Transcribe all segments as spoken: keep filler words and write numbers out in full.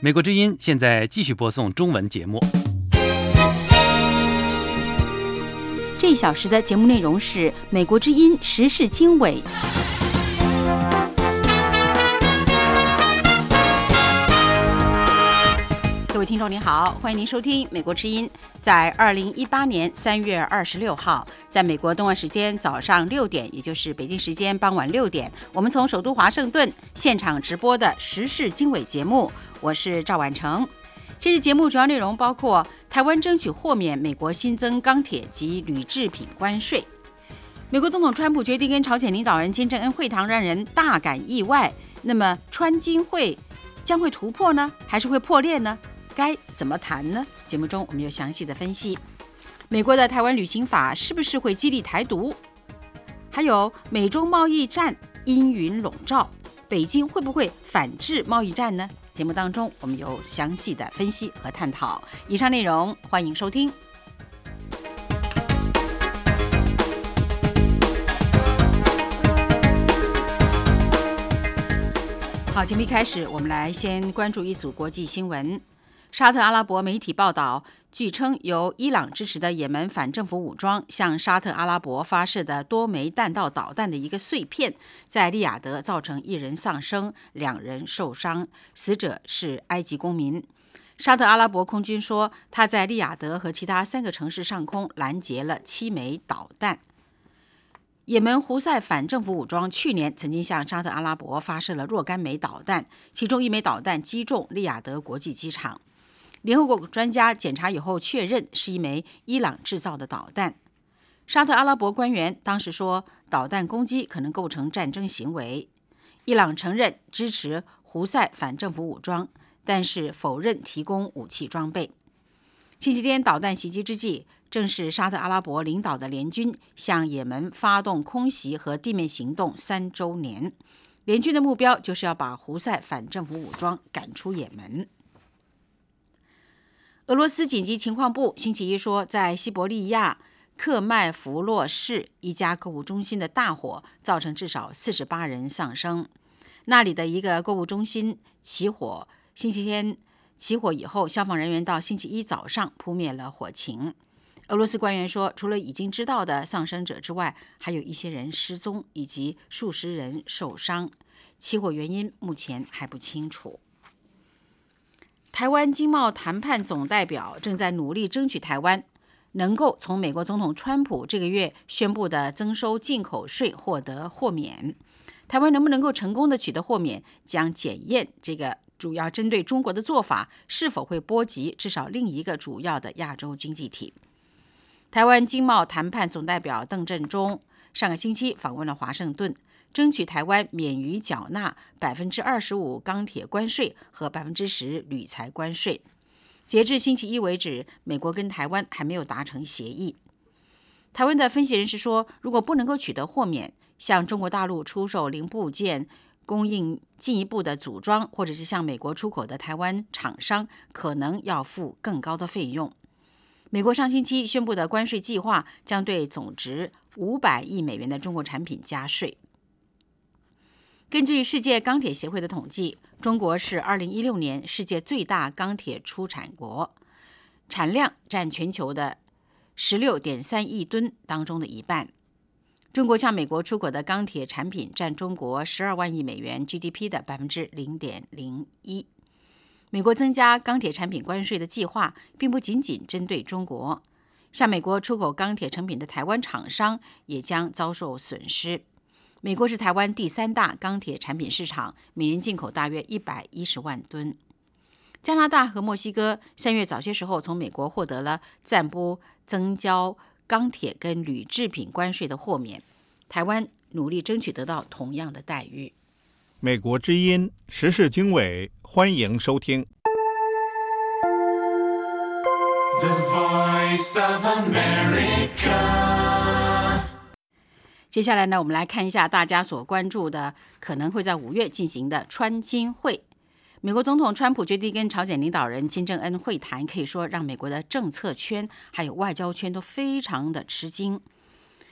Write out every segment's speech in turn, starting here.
美国之音现在继续播送中文节目。 这一小时的节目内容是美国之音时事经纬。各位听众您好，欢迎您收听美国之音。在二零一八年三月二十六号，在美国东岸时间早上六点，也就是北京时间傍晚六点，我们从首都华盛顿现场直播的时事经纬节目，我是赵婉成。这期节目主要内容包括台湾争取豁免美国新增钢铁及铝制品关税，美国总统川普决定跟朝鲜领导人金正恩会谈，让人大感意外。那么川金会将会突破呢，还是会破裂呢？该怎么谈呢？节目中我们有详细的分析。美国的台湾旅行法是不是会激励台独？还有美中贸易战阴云笼罩，北京会不会反制贸易战呢？节目当中我们有详细的分析和探讨。以上内容欢迎收听。好，节目一开始，我们来先关注一组国际新闻。沙特阿拉伯媒体报道，据称由伊朗支持的也门反政府武装向沙特阿拉伯发射的多枚弹道导弹的一个碎片，在利雅得造成一人丧生，两人受伤，死者是埃及公民。沙特阿拉伯空军说，他在利雅得和其他三个城市上空拦截了七枚导弹。也门胡塞反政府武装去年曾经向沙特阿拉伯发射了若干枚导弹，其中一枚导弹击中利雅得国际机场。联合国专家检查以后确认是一枚伊朗制造的导弹。沙特阿拉伯官员当时说，导弹攻击可能构成战争行为。伊朗承认支持胡塞反政府武装，但是否认提供武器装备。星期天导弹袭击之际，正是沙特阿拉伯领导的联军向也门发动空袭和地面行动三周年。联军的目标就是要把胡塞反政府武装赶出也门。俄罗斯紧急情况部星期一说，在西伯利亚克麦弗洛市一家购物中心的大火造成至少四十八人丧生。那里的一个购物中心起火，星期天起火以后，消防人员到星期一早上扑灭了火情。俄罗斯官员说，除了已经知道的丧生者之外，还有一些人失踪，以及数十人受伤。起火原因目前还不清楚。台湾经贸谈判总代表正在努力争取台湾能够从美国总统川普这个月宣布的增收进口税获得豁免。台湾能不能够成功的取得豁免，将检验这个主要针对中国的做法是否会波及至少另一个主要的亚洲经济体。台湾经贸谈判总代表邓振中上个星期访问了华盛顿，争取台湾免于缴纳百分之二十五钢铁关税和百分之十铝材关税。截至星期一为止，美国跟台湾还没有达成协议。台湾的分析人士说，如果不能够取得豁免，向中国大陆出售零部件供应进一步的组装，或者是向美国出口的台湾厂商可能要付更高的费用。美国上星期宣布的关税计划将对总值五百亿美元的中国产品加税。根据世界钢铁协会的统计，中国是二零一六年世界最大钢铁出产国，产量占全球的 十六点三亿吨当中的一半。中国向美国出口的钢铁产品占中国十二万亿美元 G D P 的 百分之零点零一。美国增加钢铁产品关税的计划并不仅仅针对中国，向美国出口钢铁成品的台湾厂商也将遭受损失。美国是台湾第三大钢铁产品市场，每年进口大约一百一十万吨。加拿大和墨西哥三月早些时候从美国获得了暂不增交钢铁跟铝制品关税的豁免，台湾努力争取得到同样的待遇。 美国之音时事经纬，欢迎收听。 The Voice of America。 接下来呢，我们来看一下大家所关注的可能会在五月进行的川金会。美国总统川普决定跟朝鲜领导人金正恩会谈，可以说让美国的政策圈还有外交圈都非常的吃惊。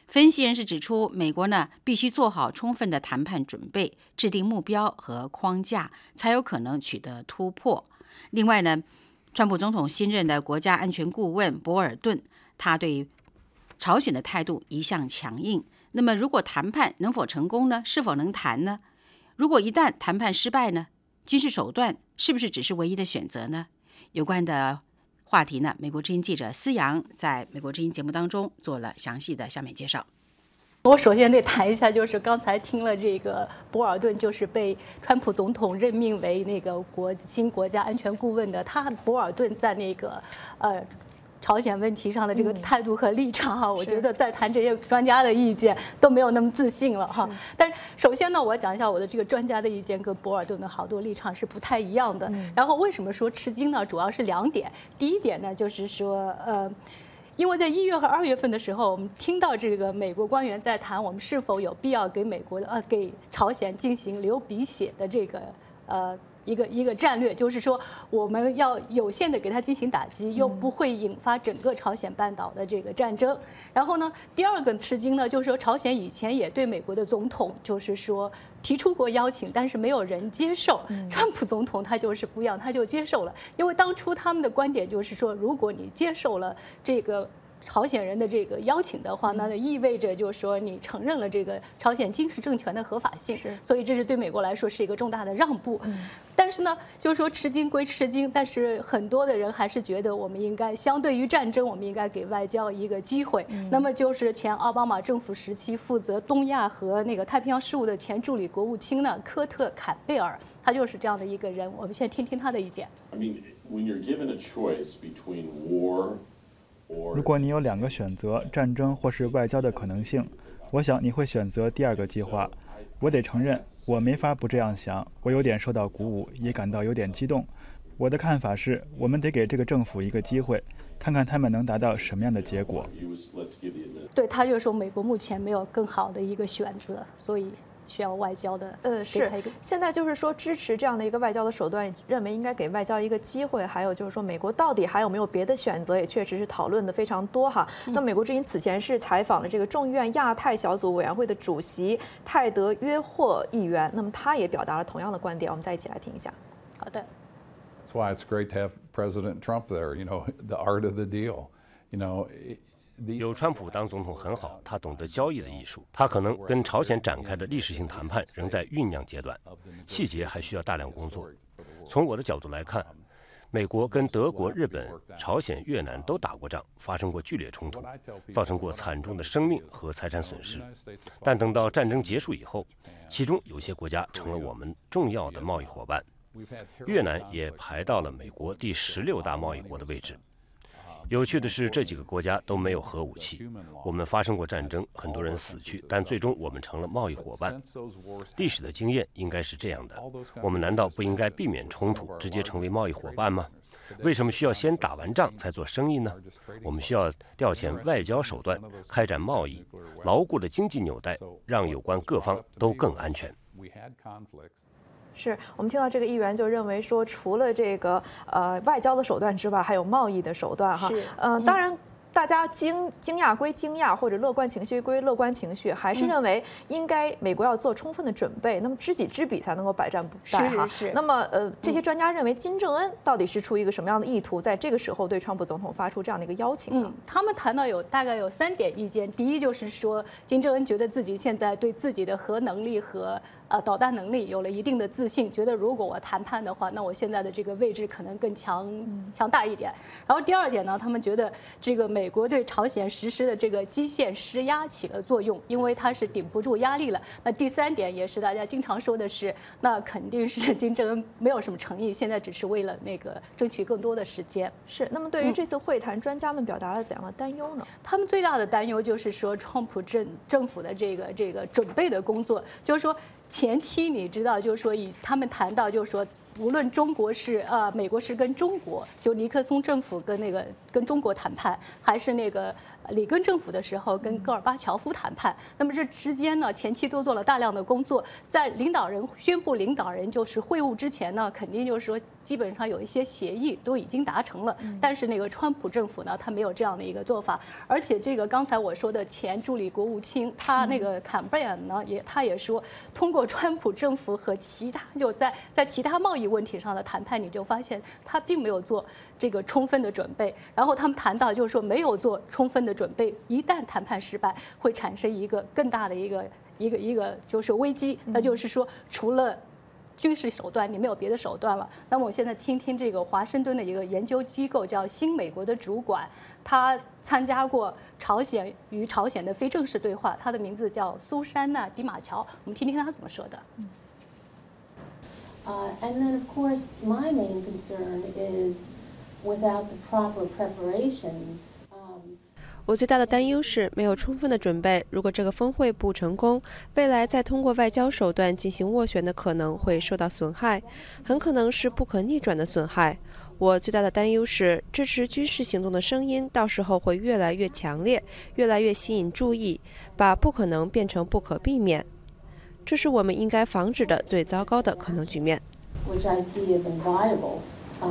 分析人士指出，美国呢必须做好充分的谈判准备，制定目标和框架，才有可能取得突破。另外呢，川普总统新任的国家安全顾问博尔顿，他对朝鲜的态度一向强硬。那么，如果谈判能否成功呢？是否能谈呢？如果一旦谈判失败呢？军事手段是不是只是唯一的选择呢？有关的话题呢，美国之音记者思阳在美国之音节目当中做了详细的下面介绍。 我首先得谈一下，就是刚才听了这个博尔顿，就是被川普总统任命为那个国新国家安全顾问的，他博尔顿在那个呃。朝鲜问题上的这个态度和立场哈、嗯，我觉得在谈这些专家的意见都没有那么自信了哈。但首先呢，我讲一下我的这个专家的意见跟博尔顿的好多立场是不太一样的。嗯、然后为什么说吃惊呢？主要是两点。第一点呢，就是说呃。因为在一月和二月份的时候，我们听到这个美国官员在谈我们是否有必要给美国的呃给朝鲜进行流鼻血的这个呃。一个一个战略，就是说我们要有限的给它进行打击，又不会引发整个朝鲜半岛的这个战争。然后呢，第二个吃惊呢，就是说朝鲜以前也对美国的总统就是说提出过邀请，但是没有人接受。川普总统他就是不一样，他就接受了，因为当初他们的观点就是说，如果你接受了这个朝鲜人的这个邀请的话，那意味着就是说你承认了这个朝鲜军事政权的合法性，所以这是对美国来说是一个重大的让步。嗯、但是呢，就是说吃惊归吃惊，但是很多的人还是觉得我们应该相对于战争，我们应该给外交一个机会。嗯、那么就是前奥巴马政府时期负责东亚和那个太平洋事务的前助理国务卿呢，科特·坎贝尔，他就是这样的一个人。我们先听听他的意见。 I mean, when you're given a choice between war 如果你有两个选择，战争或是外交的可能性，我想你会选择第二个计划。我得承认，我没法不这样想，我有点受到鼓舞，也感到有点激动。我的看法是，我们得给这个政府一个机会，看看他们能达到什么样的结果。 对，他就说美国目前没有更好的一个选择，所以需要外交的， 呃，是。现在就是说支持这样的一个外交的手段，认为应该给外交一个机会。还有就是说，美国到底还有没有别的选择，也确实是讨论的非常多哈。嗯、那美国之音此前是采访了这个众议院亚太小组委员会的主席泰德·约霍议员，那么他也表达了同样的观点，我们再一起来听一下。 好的。 That's why it's great to have President Trump there. You know, the art of the deal. You know. 有川普当总统很好，他懂得交易的艺术。他可能跟朝鲜展开的历史性谈判仍在酝酿阶段，细节还需要大量工作。从我的角度来看，美国跟德国、日本、朝鲜、越南都打过仗，发生过剧烈冲突，造成过惨重的生命和财产损失。但等到战争结束以后，其中有些国家成了我们重要的贸易伙伴。越南也排到了美国第十六大贸易国的位置。有趣的是，这几个国家都没有核武器。我们发生过战争，很多人死去，但最终我们成了贸易伙伴。历史的经验应该是这样的：我们难道不应该避免冲突，直接成为贸易伙伴吗？为什么需要先打完仗才做生意呢？我们需要调遣外交手段，开展贸易，牢固的经济纽带，让有关各方都更安全。 是我们听到这个议员就认为说，除了这个呃外交的手段之外，还有贸易的手段哈。 是， 呃，当然。大家惊惊讶归惊讶，或者乐观情绪归乐观情绪，还是认为应该美国要做充分的准备，那么知己知彼才能够百战不殆哈。 是是。 那么呃，这些专家认为金正恩到底是出于一个什么样的意图，在这个时候对川普总统发出这样的一个邀请呢？ 嗯，他们谈到有大概有三点意见，第一就是说，金正恩觉得自己现在对自己的核能力和呃导弹能力有了一定的自信，觉得如果我谈判的话，那我现在的这个位置可能更强强大一点。然后第二点呢，他们觉得这个美国对朝鲜实施的这个基线施压起了作用，因为它是顶不住压力了。那第三点也是大家经常说的是，那肯定是金正恩没有什么诚意，现在只是为了那个争取更多的时间。 是。那么对于这次会谈，嗯、专家们表达了怎样的担忧呢？ 他们最大的担忧就是说，川普政政府的这个这个准备的工作，就是说。前期你知道，就是说以他们谈到，就是说无论中国是呃美国是跟中国，就尼克松政府跟那个跟中国谈判，还是那个里根政府的时候跟戈尔巴乔夫谈判，那么这之间呢，前期都做了大量的工作，在领导人宣布领导人就是会晤之前呢，肯定就是说基本上有一些协议都已经达成了，但是那个川普政府呢，他没有这样的一个做法，而且这个刚才我说的前助理国务卿，他那个坎贝尔呢，也他也说，通过川普政府和其他就在在其他贸易问题上的谈判，你就发现他并没有做这个充分的准备，然后他们谈到就是说没有做充分的准备，一旦谈判失败，会产生一个更大的一个一个一个就是危机，那就是说除了军事手段，你没有别的手段了。那么我现在听听这个华盛顿的一个研究机构叫新美国的主管，他参加过朝鲜与朝鲜的非正式对话，他的名字叫苏珊娜·迪马乔，我们听听他怎么说的。 Uh, and then, of course, my main concern is without the proper preparations. 我最大的担忧是没有充分的准备。如果这个峰会不成功，未来再通过外交手段进行斡旋的可能会受到损害，很可能是不可逆转的损害。我最大的担忧是，支持军事行动的声音到时候会越来越强烈，越来越吸引注意，把不可能变成不可避免。这是我们应该防止的最糟糕的可能局面。 Which I see as inviolable.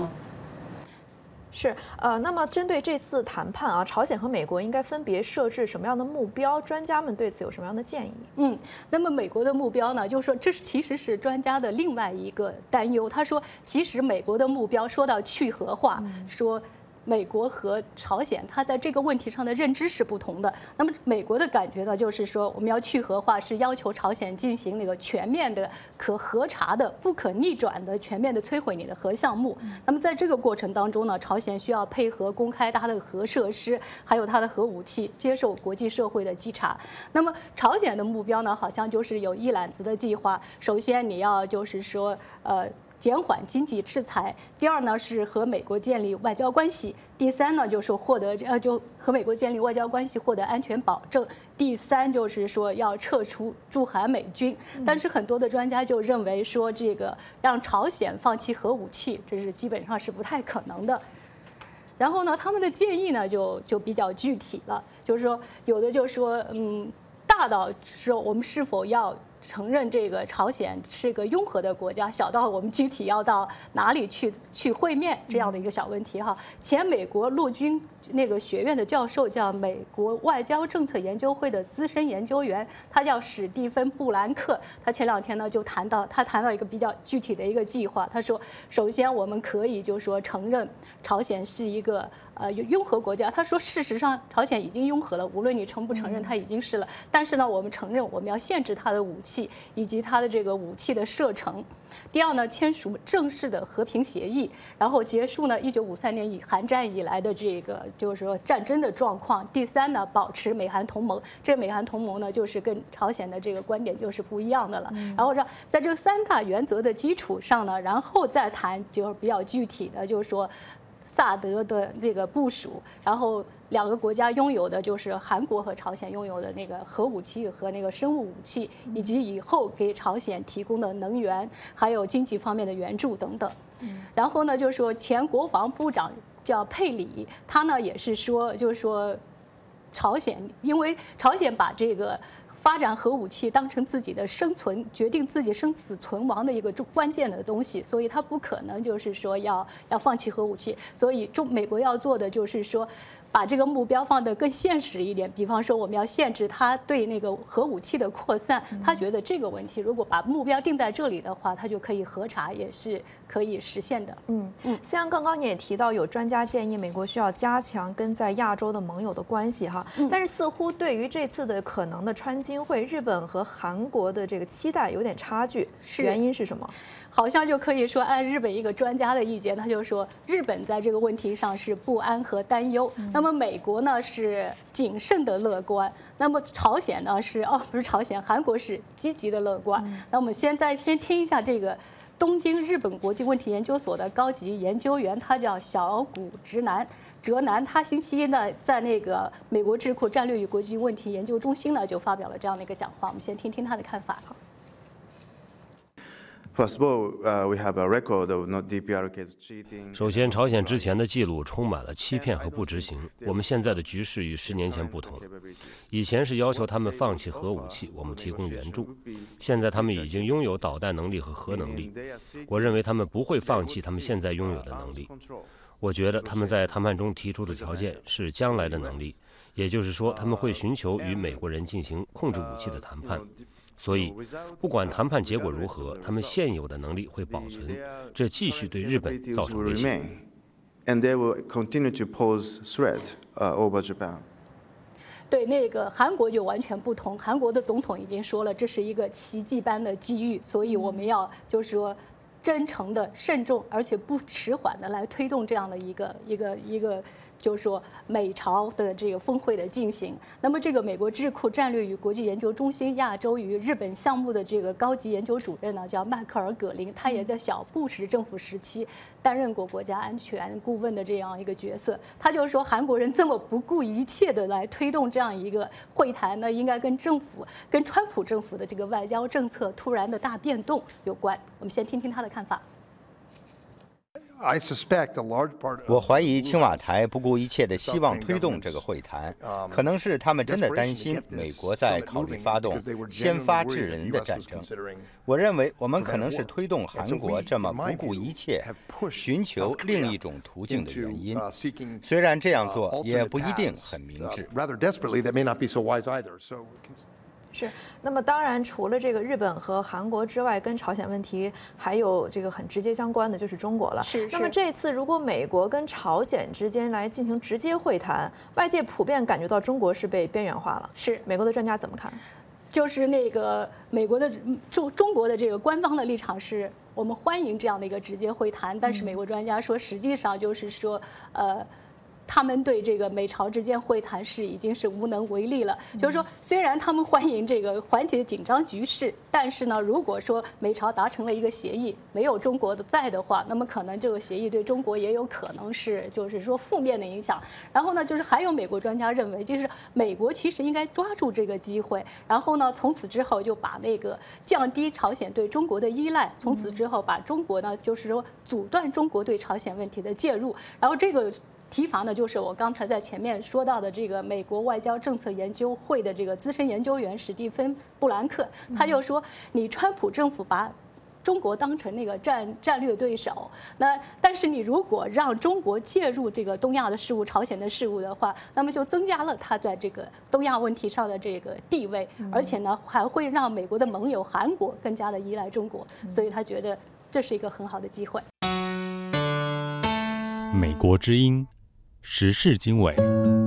是，呃，那么针对这次谈判啊，朝鲜和美国应该分别设置什么样的目标？专家们对此有什么样的建议？ 嗯，那么美国的目标呢，就是说这是其实是专家的另外一个担忧。他说，其实美国的目标说到去核化，嗯、说。美国和朝鲜，它在这个问题上的认知是不同的。那么美国的感觉呢，就是说我们要去核化，是要求朝鲜进行那个全面的、可核查的、不可逆转的、全面的摧毁你的核项目。那么在这个过程当中呢，朝鲜需要配合公开它的核设施，还有它的核武器，接受国际社会的稽查。那么朝鲜的目标呢，好像就是有一揽子的计划。首先你要就是说，呃。减缓经济制裁，第二呢是和美国建立外交关系，第三呢就是获得呃就和美国建立外交关系获得安全保证，第三就是说要撤出驻韩美军。但是很多的专家就认为说，这个让朝鲜放弃核武器，这是基本上是不太可能的。然后呢，他们的建议呢就就比较具体了，就是说有的就说嗯，大到说我们是否要承认这个朝鲜是个拥核的国家，小到我们具体要到哪里去去会面这样的一个小问题哈。前美国陆军那个学院的教授叫美国外交政策研究会的资深研究员，他叫史蒂芬·布兰克。他前两天呢就谈到，他谈到一个比较具体的一个计划。他说，首先我们可以就说承认朝鲜是一个呃拥核国家。他说，事实上朝鲜已经拥核了，无论你承不承认，它已经是了。但是呢，我们承认我们要限制它的武器。以及它的这个武器的射程。第二呢，签署正式的和平协议，然后结束呢一九五三年以韩战以来的这个就是说战争的状况。第三呢，保持美韩同盟。这美韩同盟呢，就是跟朝鲜的这个观点就是不一样的了。然后让在这三大原则的基础上呢，然后再谈就是比较具体的，就是说萨德的这个部署，然后两个国家拥有的就是韩国和朝鲜拥有的那个核武器和那个生物武器，以及以后给朝鲜提供的能源，还有经济方面的援助等等。然后呢，就是说前国防部长叫佩里，他呢也是说，就是说朝鲜，因为朝鲜把这个发展核武器当成自己的生存、决定自己生死存亡的一个关键的东西，所以他不可能就是说要要放弃核武器。所以中美国要做的就是说，把这个目标放得更现实一点。比方说，我们要限制他对那个核武器的扩散。他觉得这个问题，如果把目标定在这里的话，他就可以核查，也是可以实现的。 嗯嗯，像刚刚你也提到，有专家建议美国需要加强跟在亚洲的盟友的关系哈。但是似乎对于这次的可能的川金会，日本和韩国的这个期待有点差距，原因是什么？ 好像就可以说，按日本一个专家的意见，他就说，日本在这个问题上是不安和担忧。那么美国呢是谨慎的乐观，那么朝鲜呢是哦不是朝鲜，韩国是积极的乐观。那我们现在先听一下这个东京日本国际问题研究所的高级研究员，他叫小谷直男。哲南，他星期一呢在那个美国智库战略与国际问题研究中心呢就发表了这样的一个讲话，我们先听听他的看法。 首先，朝鲜之前的记录充满了欺骗和不执行。我们现在的局势与十年前不同，以前是要求他们放弃核武器，我们提供援助；现在他们已经拥有导弹能力和核能力。我认为他们不会放弃他们现在拥有的能力。我觉得他们在谈判中提出的条件是将来的能力，也就是说，他们会寻求与美国人进行控制武器的谈判。所以，不管谈判结果如何，他们现有的能力会保存，这继续对日本造成威胁。 对那个韩国就完全不同，韩国的总统已经说了，这是一个奇迹般的机遇，所以我们要就是说真诚的、慎重，而且不迟缓的来推动这样的一个一个一个。就是说，美朝的这个峰会的进行。那么，这个美国智库战略与国际研究中心亚洲与日本项目的这个高级研究主任呢，叫迈克尔·葛林，他也在小布什政府时期担任过国家安全顾问的这样一个角色。他就说，韩国人这么不顾一切的来推动这样一个会谈呢，应该跟政府、跟川普政府的这个外交政策突然的大变动有关。我们先听听他的看法。 我怀疑青瓦台不顾一切地希望推动这个会谈，可能是他们真的担心美国在考虑发动先发制人的战争。我认为我们可能是推动韩国这么不顾一切寻求另一种途径的原因，虽然这样做也不一定很明智。 是，那么当然，除了这个日本和韩国之外，跟朝鲜问题还有这个很直接相关的就是中国了。 是。 那么这次如果美国跟朝鲜之间来进行直接会谈，外界普遍感觉到中国是被边缘化了。 是。 美国的专家怎么看？ 就是那个美国的中中国的这个官方的立场是，我们欢迎这样的一个直接会谈，但是美国专家说，实际上就是说，呃。他们对这个美朝之间会谈是已经是无能为力了。就是说，虽然他们欢迎这个缓解紧张局势，但是呢，如果说美朝达成了一个协议，没有中国的在的话，那么可能这个协议对中国也有可能是就是说负面的影响。然后呢，就是还有美国专家认为，就是美国其实应该抓住这个机会，然后呢，从此之后就把那个降低朝鲜对中国的依赖，从此之后把中国呢，就是说阻断中国对朝鲜问题的介入，然后这个。提法呢，就是我刚才在前面说到的这个美国外交政策研究会的这个资深研究员史蒂芬·布兰克，他就说，你川普政府把中国当成那个战战略对手，那但是你如果让中国介入这个东亚的事务、朝鲜的事务的话，那么就增加了他在这个东亚问题上的这个地位，而且呢，还会让美国的盟友韩国更加的依赖中国，所以他觉得这是一个很好的机会。 美国之音。时事经纬。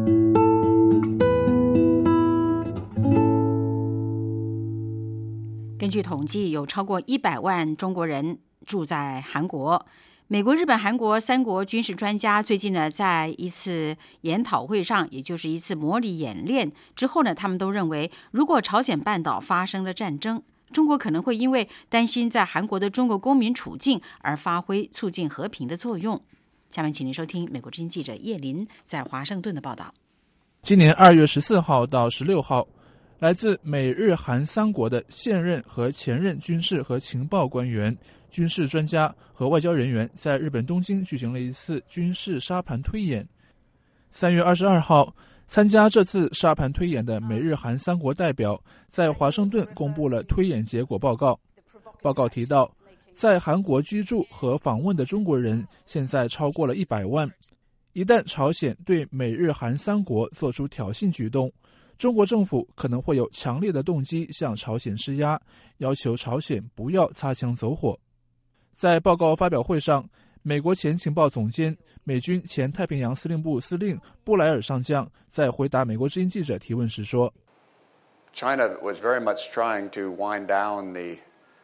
根据统计，有超过一百万中国人住在韩国。美国、日本、韩国三国军事专家最近呢，在一次研讨会上，也就是一次模拟演练之后呢，他们都认为，如果朝鲜半岛发生了战争，中国可能会因为担心在韩国的中国公民处境而发挥促进和平的作用。下面请您收听美国之音记者叶林在华盛顿的报道。 今年二月十四号到十六号，来自美日韩三国的现任和前任军事和情报官员、军事专家和外交人员在日本东京举行了一次军事沙盘推演。三月二十二号，参加这次沙盘推演的美日韩三国代表在华盛顿公布了推演结果报告。报告提到，在韩国居住和访问的中国人现在超过了一百万。一旦朝鲜对美日韩三国做出挑衅举动，中国政府可能会有强烈的动机向朝鲜施压，要求朝鲜不要擦枪走火。在报告发表会上，美国前情报总监、美军前太平洋司令部司令布莱尔上将在回答美国之音记者提问时说 China was very much trying to wind down the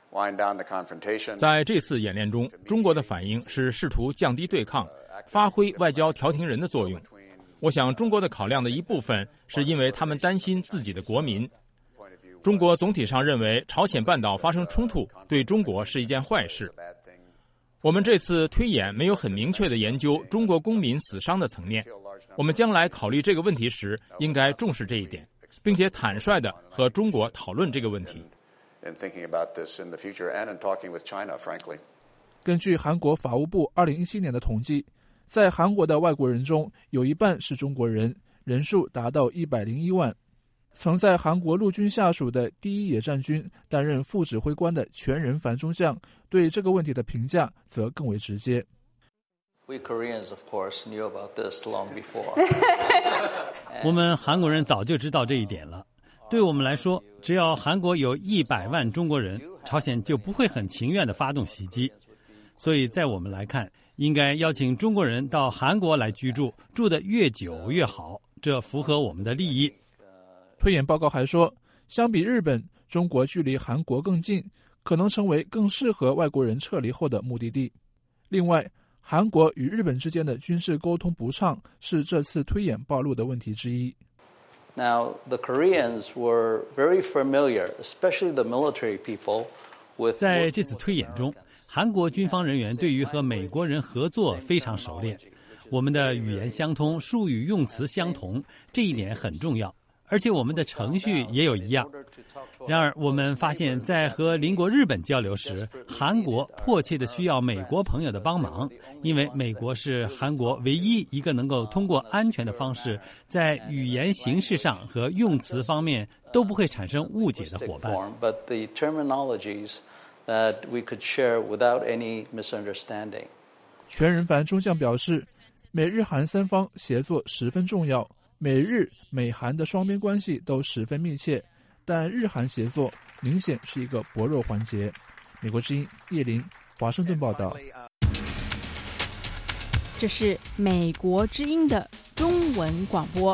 在这次演练中，中国的反应是试图降低对抗，发挥外交调停人的作用。我想中国的考量的一部分是因为他们担心自己的国民。中国总体上认为朝鲜半岛发生冲突对中国是一件坏事。我们这次推演没有很明确地研究中国公民死伤的层面，我们将来考虑这个问题时应该重视这一点，并且坦率地和中国讨论这个问题。 in thinking about this in the future and in talking with China, frankly. 根据韩国法务部二零一七年的统计，在韩国的外国人中有一半是中国人，人数达到一百零一万。曾在韩国陆军下属的第一野战军担任副指挥官的全仁凡中将对这个问题的评价则更为直接。 We Koreans, of course, knew about this long before. 我们韩国人早就知道这一点了。对我们来说，只要韩国有一百万中国人，朝鲜就不会很情愿地发动袭击。所以在我们来看，应该邀请中国人到韩国来居住，住得越久越好，这符合我们的利益。 推演报告还说，相比日本，中国距离韩国更近，可能成为更适合外国人撤离后的目的地。另外，韩国与日本之间的军事沟通不畅是这次推演暴露的问题之一。 Now, the Koreans were very familiar, especially the military people, with. 在这次推演中，韩国军方人员对于和美国人合作非常熟练，我们的语言相通，术语用词相同，这一点很重要。而且我们的程序也有一样。然而，我们发现，在和邻国日本交流时，韩国迫切地需要美国朋友的帮忙，因为美国是韩国唯一一个能够通过安全的方式，在语言形式上和用词方面都不会产生误解的伙伴。 But the terminologies that we could share without any misunderstanding. 全仁凡中将表示，美日韩三方协作十分重要。美日美韩的双边关系都十分密切，但日韩协作明显是一个薄弱环节。美国之音叶林华盛顿报道。 这是美国之音的中文广播。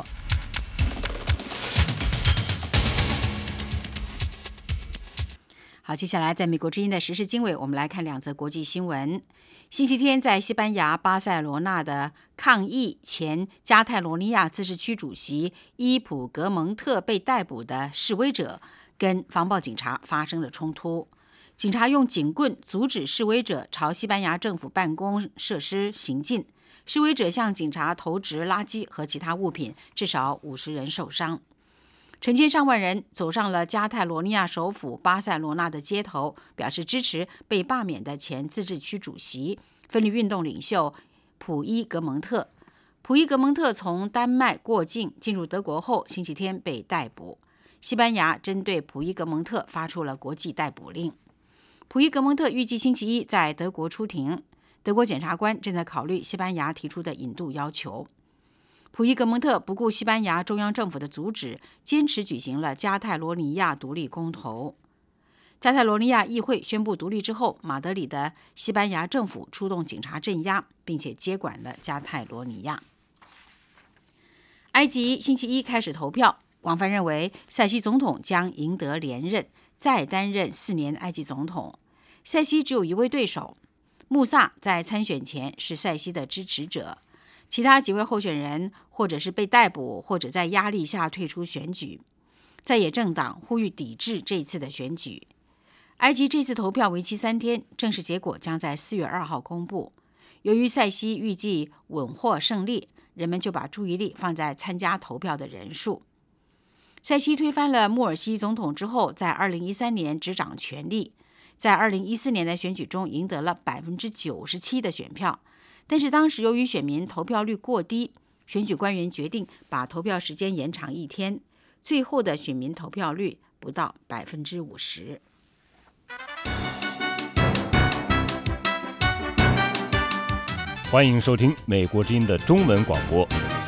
好，接下来在美国之音的时事经纬，我们来看两则国际新闻。星期天，在西班牙巴塞罗那的抗议前加泰罗尼亚自治区主席伊普格蒙特被逮捕的示威者跟防暴警察发生了冲突，警察用警棍阻止示威者朝西班牙政府办公设施行进，示威者向警察投掷垃圾和其他物品，至少五十人受伤。成千上万人走上了加泰罗尼亚首府巴塞罗那的街头，表示支持被罢免的前自治区主席、分离运动领袖普伊格蒙特。普伊格蒙特从丹麦过境进入德国后，星期天被逮捕。西班牙针对普伊格蒙特发出了国际逮捕令。普伊格蒙特预计星期一在德国出庭，德国检察官正在考虑西班牙提出的引渡要求。普伊格蒙特不顾西班牙中央政府的阻止，坚持举行了加泰罗尼亚独立公投。加泰罗尼亚议会宣布独立之后，马德里的西班牙政府出动警察镇压，并且接管了加泰罗尼亚。埃及星期一开始投票，广泛认为塞西总统将赢得连任，再担任四年埃及总统。塞西只有一位对手，穆萨在参选前是塞西的支持者。其他几位候选人或者是被逮捕，或者在压力下退出选举。在野政党呼吁抵制这次的选举。埃及这次投票为期三天，正式结果将在四月二号公布。由于塞西预计稳获胜利，人们就把注意力放在参加投票的人数。塞西推翻了穆尔西总统之后，在二零一三年执掌权力，在二零一四年的选举中赢得了百分之九十七的选票。但是当时由于选民投票率过低，选举官员决定把投票时间延长一天，最后的选民投票率不到百分之五十。 欢迎收听美国之音的中文广播。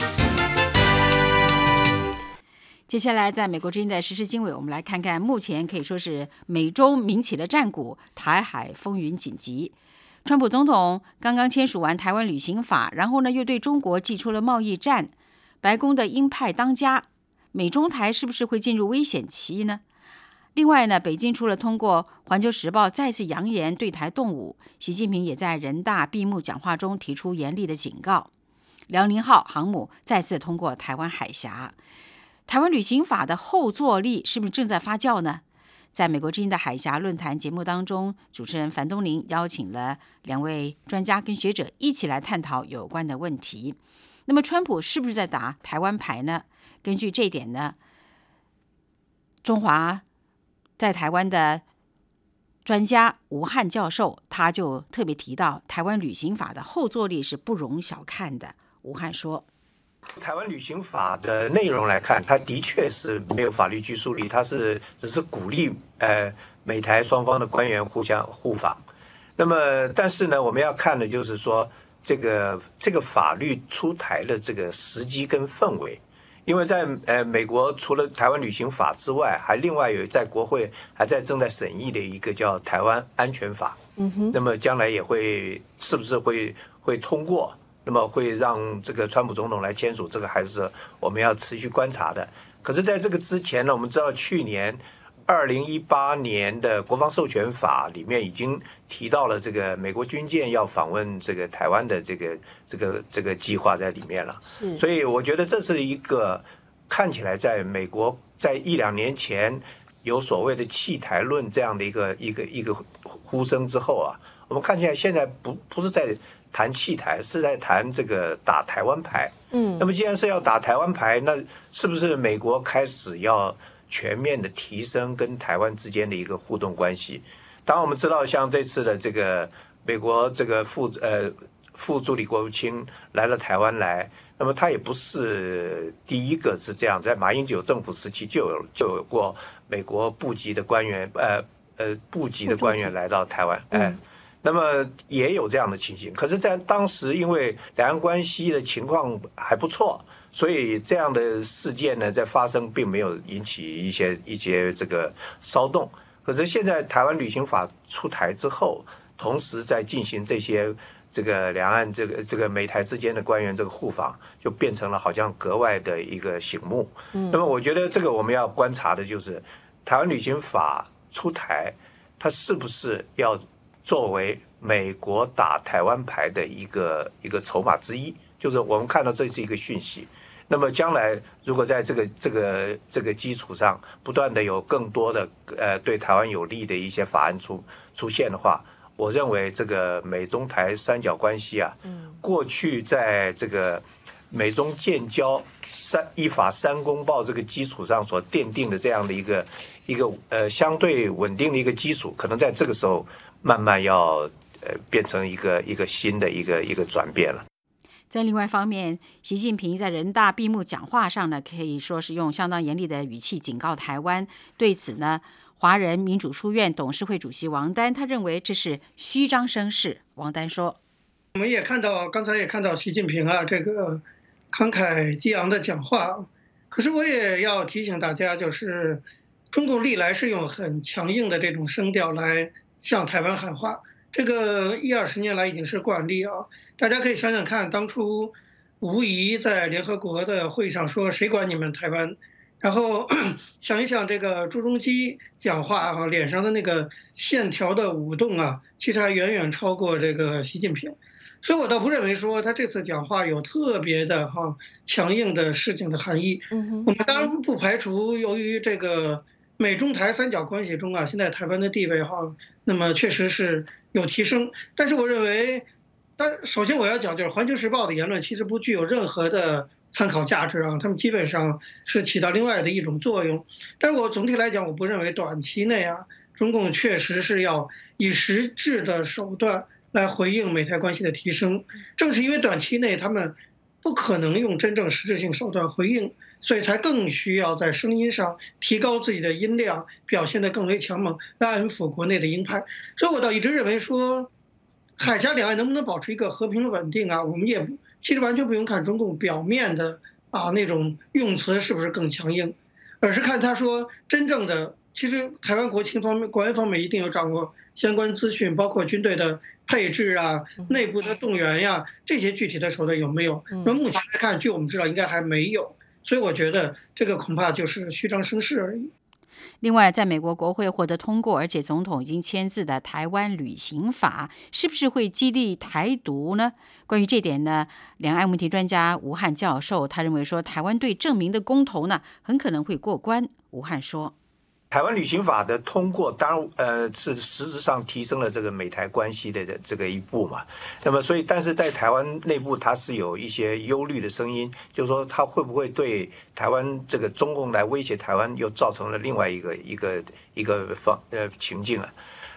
接下来，在美国之音的时事经纬，我们来看看目前可以说是美中鸣起了战鼓，台海风云紧急。川普总统刚刚签署完台湾旅行法，然后呢又对中国祭出了贸易战。白宫的鹰派当家，美中台是不是会进入危险期呢？另外呢，北京除了通过《环球时报》再次扬言对台动武，习近平也在人大闭幕讲话中提出严厉的警告。辽宁号航母再次通过台湾海峡，台湾旅行法的后坐力是不是正在发酵呢？在美国之音的海峡论坛节目当中，主持人樊东林邀请了两位专家跟学者一起来探讨有关的问题。那么川普是不是在打台湾牌呢？根据这一点呢，中华在台湾的专家吴汉教授他就特别提到，台湾旅行法的后坐力是不容小看的。吴汉说， 台湾旅行法的内容来看，它的确是没有法律拘束力，它是只是鼓励呃美台双方的官员互相互访。那么，但是呢，我们要看的就是说，这个这个法律出台的这个时机跟氛围。因为在呃美国，除了台湾旅行法之外，还另外有在国会还在正在审议的一个叫台湾安全法。嗯哼。那么将来也会是不是会会通过？那么会让这个川普总统来签署，这个还是我们要持续观察的。可是在这个之前呢，我们知道去年二零一八年的国防授权法里面已经提到了这个美国军舰要访问这个台湾的这个这个这个计划在里面了。所以我觉得这是一个看起来在美国在一两年前有所谓的弃台论这样的一个一个一个呼声之后啊，我们看起来现在不不是在谈弃台，是在谈这个打台湾牌。嗯，那么既然是要打台湾牌，那是不是美国开始要全面的提升跟台湾之间的一个互动关系？当然我们知道，像这次的这个美国这个副呃副助理国务卿来了台湾来，那么他也不是第一个是这样，在马英九政府时期就有就有过美国部级的官员呃呃部级的官员来到台湾，哎、呃，那么也有这样的情形。可是，在当时因为两岸关系的情况还不错，所以这样的事件呢，在发生并没有引起一些一些这个骚动。可是现在台湾旅行法出台之后，同时在进行这些这个两岸这个这个美台之间的官员这个互访，就变成了好像格外的一个醒目。嗯，那么我觉得这个我们要观察的就是台湾旅行法出台，它是不是要作为美国打台湾牌的一个一个筹码之一？就是我们看到这是一个讯息。那么将来如果在这个这个这个基础上，不断的有更多的呃对台湾有利的一些法案出出现的话，我认为这个美中台三角关系啊，过去在这个美中建交三依法三公报这个基础上所奠定的这样的一个一个呃相对稳定的一个基础，可能在这个时候慢慢要呃变成一个一个新的一个一个转变了。 在另外一方面，习近平在人大闭幕讲话上呢，可以说是用相当严厉的语气警告台湾。对此呢，华人民主书院董事会主席王丹他认为这是虚张声势。王丹说：“ 我们也看到，刚才也看到习近平啊这个慷慨激昂的讲话，可是我也要提醒大家，就是中共历来是用很强硬的这种声调来向台湾喊话。”这个一二十年来已经是惯例啊，大家可以想想看，当初吴仪在联合国的会议上说谁管你们台湾，然后想一想这个朱镕基讲话啊，脸上的那个线条的舞动啊，其实还远远超过这个习近平，所以我倒不认为说他这次讲话有特别的哈、啊、强硬的事情的含义。我们当然不排除由于这个美中台三角关系中啊，现在台湾的地位哈、啊，那么确实是有提升，但是我认为，但首先我要讲就是《环球时报》的言论其实不具有任何的参考价值啊，他们基本上是起到另外的一种作用。但是我总体来讲，我不认为短期内啊，中共确实是要以实质的手段来回应美台关系的提升。正是因为短期内他们不可能用真正实质性手段回应，所以才更需要在声音上提高自己的音量，表现得更为强猛，来安抚国内的鹰派。所以我倒一直认为说，海峡两岸能不能保持一个和平稳定啊，我们也不其实完全不用看中共表面的啊那种用词是不是更强硬，而是看他说真正的，其实台湾国情方面、国安方面一定有掌握相关资讯，包括军队的配置啊、内部的动员呀，这些具体的手段有没有？那目前来看，据我们知道，应该还没有。所以我觉得这个恐怕就是虚张声势而已。 另外，在美国国会获得通过，而且总统已经签字的台湾旅行法，是不是会激励台独呢？关于这点呢，两岸问题专家吴汉教授他认为说，台湾对证明的公投呢，很可能会过关。吴汉说， 台湾旅行法的通过，当然呃是实质上提升了这个美台关系的这个一步嘛。那么所以，但是在台湾内部，它是有一些忧虑的声音，就是说它会不会对台湾这个中共来威胁台湾，又造成了另外一个一个一个方呃情境啊。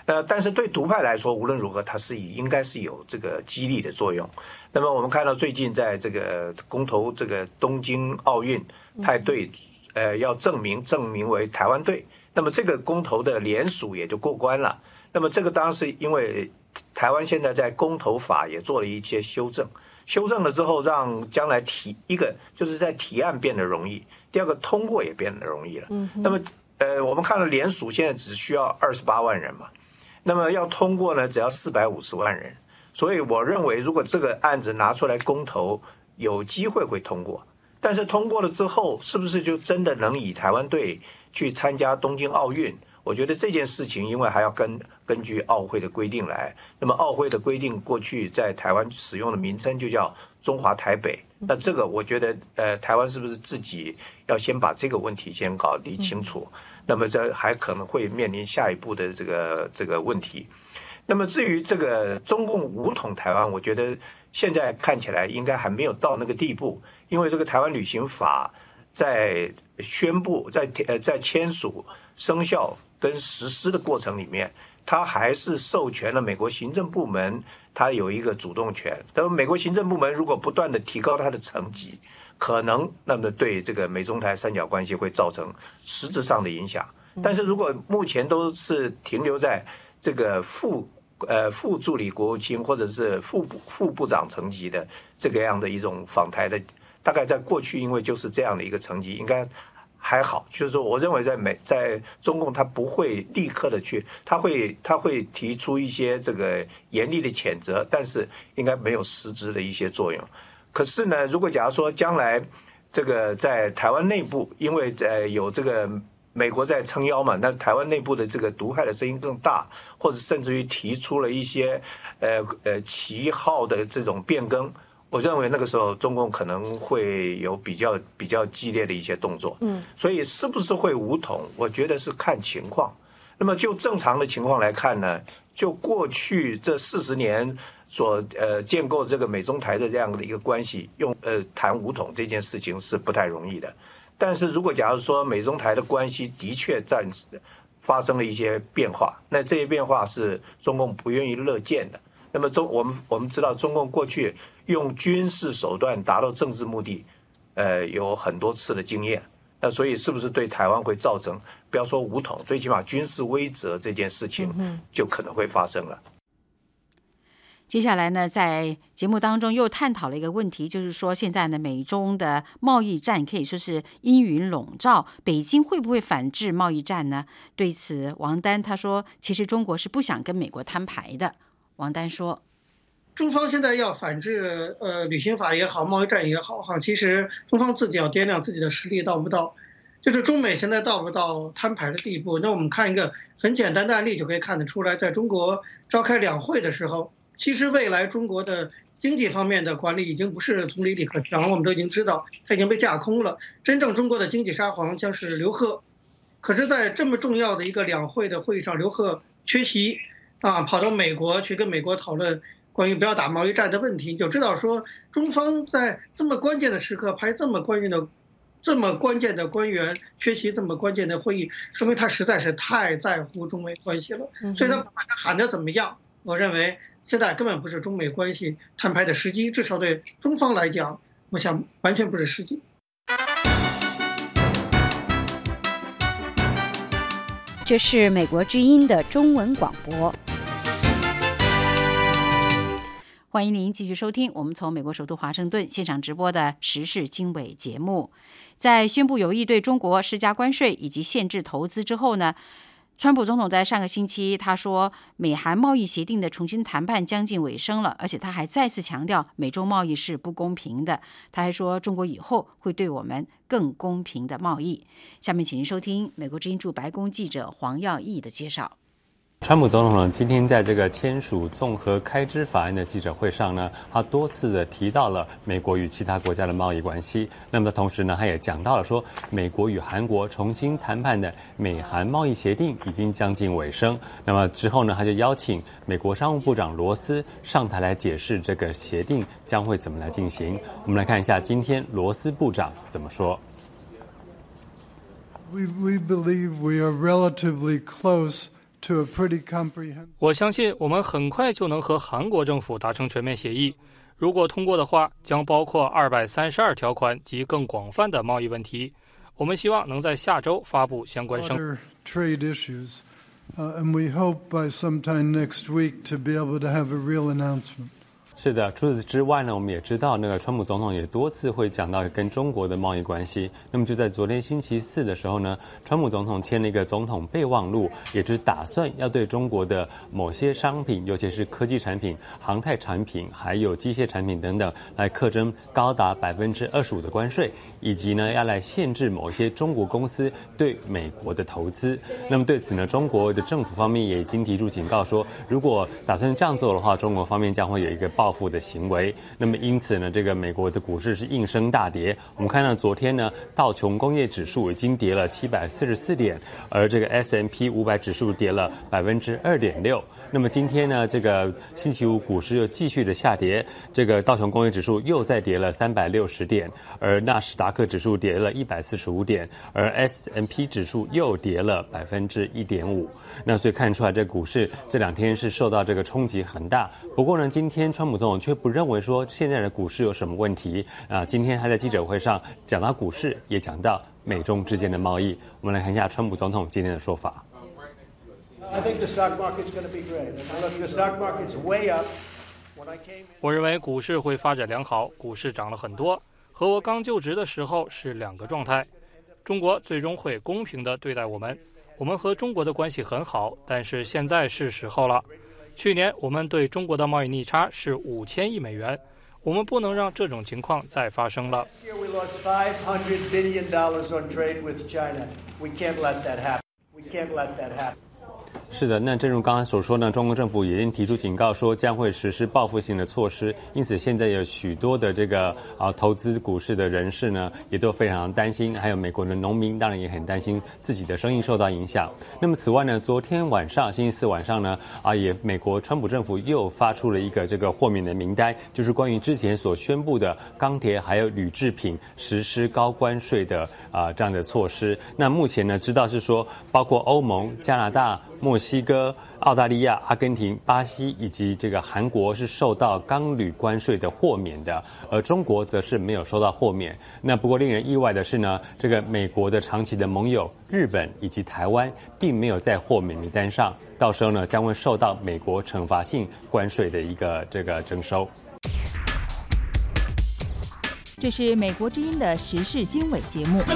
那但是对独派来说，无论如何，它是应该是有这个激励的作用。那么我们看到最近在这个公投这个东京奥运派队，呃，要证明证明为台湾队，那么这个公投的联署也就过关了。那么这个当然是因为台湾现在在公投法也做了一些修正，修正了之后，让将来提一个就是在提案变得容易，第二个通过也变得容易了。嗯，那么呃，我们看了联署现在只需要二十八万人嘛。那么要通过呢，只要四百五十万人，所以我认为，如果这个案子拿出来公投，有机会会通过。但是通过了之后，是不是就真的能以台湾队去参加东京奥运？我觉得这件事情，因为还要根根据奥会的规定来。那么奥会的规定，过去在台湾使用的名称就叫中华台北。那这个我觉得，呃，台湾是不是自己要先把这个问题先搞理清楚？那么这还可能会面临下一步的这个这个问题。那么至于这个中共武统台湾，我觉得现在看起来应该还没有到那个地步，因为这个台湾旅行法在宣布、在呃在签署、生效跟实施的过程里面，它还是授权了美国行政部门，它有一个主动权。那么美国行政部门如果不断的提高它的层级，可能那么对这个美中台三角关系会造成实质上的影响。但是如果目前都是停留在这个副呃副助理国务卿或者是副部副部长层级的这个样的一种访台的，大概在过去因为就是这样的一个层级，应该还好。就是说，我认为在美在中共他不会立刻的去，他会他会提出一些这个严厉的谴责，但是应该没有实质的一些作用。可是呢，如果假如说将来这个在台湾内部，因为呃有这个美国在撑腰嘛，那台湾内部的这个独派的声音更大，或者甚至于提出了一些呃呃旗号的这种变更，我认为那个时候中共可能会有比较比较激烈的一些动作。嗯，所以是不是会武统，我觉得是看情况。那么就正常的情况来看呢，就过去这四十年所呃建构这个美中台的这样的一个关系，用呃谈武统这件事情是不太容易的。但是如果假如说美中台的关系的确暂时发生了一些变化，那这些变化是中共不愿意乐见的。那么中我们我们知道，中共过去用军事手段达到政治目的，呃，有很多次的经验。那所以是不是对台湾会造成，不要说武统，最起码军事威慑这件事情就可能会发生了。 接下来呢，在节目当中又探讨了一个问题，就是说现在呢，美中的贸易战可以说是阴云笼罩，北京会不会反制贸易战呢？对此，王丹他说，其实中国是不想跟美国摊牌的。王丹说， 中方现在要反制呃旅行法也好，贸易战也好哈，其实中方自己要掂量自己的实力到不到，就是中美现在到不到摊牌的地步。那我们看一个很简单的案例就可以看得出来，在中国召开两会的时候，其实未来中国的经济方面的管理已经不是总理李克强，我们都已经知道他已经被架空了，真正中国的经济沙皇将是刘鹤。可是在这么重要的一个两会的会议上，刘鹤缺席啊，跑到美国去跟美国讨论关于不要打贸易战的问题，你就知道说中方在这么关键的时刻派这么关键的这么关键的官员缺席这么关键的会议，说明他实在是太在乎中美关系了。所以他把他喊得怎么样，我认为现在根本不是中美关系摊牌的时机，至少对中方来讲，我想完全不是时机。 这是美国之音的中文广播。欢迎您继续收听我们从美国首都华盛顿现场直播的时事经纬节目。在宣布有意对中国施加关税以及限制投资之后呢，川普总统在上个星期他说，美韩贸易协定的重新谈判将近尾声了，而且他还再次强调美中贸易是不公平的。他还说，中国以后会对我们更公平的贸易。下面请您收听美国之音驻白宫记者黄耀义的介绍。 川普总统呢，今天在这个签署综合开支法案的记者会上呢，他多次的提到了美国与其他国家的贸易关系。那么同时呢，他也讲到了说，美国与韩国重新谈判的美韩贸易协定已经将近尾声。那么之后呢，他就邀请美国商务部长罗斯上台来解释这个协定将会怎么来进行。我们来看一下今天罗斯部长怎么说。 We, we believe we are relatively close 我相信我们很快就能和韩国政府达成全面协议。如果通过的话，将包括二百三十二条款及更广泛的贸易问题。我们希望能在下周发布相关声明。 是的，除此之外呢，我们也知道，那个川普总统也多次会讲到跟中国的贸易关系。那么就在昨天星期四的时候呢，川普总统签了一个总统备忘录，也就是打算要对中国的某些商品，尤其是科技产品、航太产品，还有机械产品等等，来课征高达百分之二十五的关税，以及呢要来限制某些中国公司对美国的投资。那么对此呢，中国的政府方面也已经提出警告说，如果打算这样做的话，中国方面将会有一个报复的行为。那么因此呢，这个美国的股市是应声大跌。我们看到昨天呢，道琼工业指数已经跌了七百四十四点，而这个 S and P 五百指数跌了百分之二点六。那么今天呢，这个星期五股市又继续的下跌，这个道琼工业指数又再跌了三百六十点，而纳斯达克指数跌了一百四十五点，而 S and P 指数又跌了百分之一点五。那所以看出来，这股市这两天是受到这个冲击很大。不过呢，今天川普总统却不认为说现在的股市有什么问题啊。今天他在记者会上讲到股市，也讲到美中之间的贸易。我们来看一下川普总统今天的说法。 我认为股市会发展良好，股市涨了很多，和我刚就职的时候是两个状态。中国最终会公平地对待我们，我们和中国的关系很好，但是现在是时候了。去年我们对中国的贸易逆差是五千亿美元，我们不能让这种情况再发生了。 是的，那正如刚才所说呢，中国政府已经提出警告说将会实施报复性的措施，因此现在有许多的这个啊投资股市的人士呢，也都非常担心，还有美国的农民当然也很担心自己的生意受到影响。那么此外呢，昨天晚上星期四晚上呢，啊也美国川普政府又发出了一个这个豁免的名单，就是关于之前所宣布的钢铁还有铝制品实施高关税的啊这样的措施。那目前呢，知道是说包括欧盟、加拿大、墨西哥、澳大利亚、阿根廷、巴西以及这个韩国是受到钢铝关税的豁免的，而中国则是没有受到豁免。那不过令人意外的是呢，这个美国的长期的盟友日本以及台湾并没有在豁免名单上，到时候呢将会受到美国惩罚性关税的一个这个征收。 这是美国之音的时事经纬节目。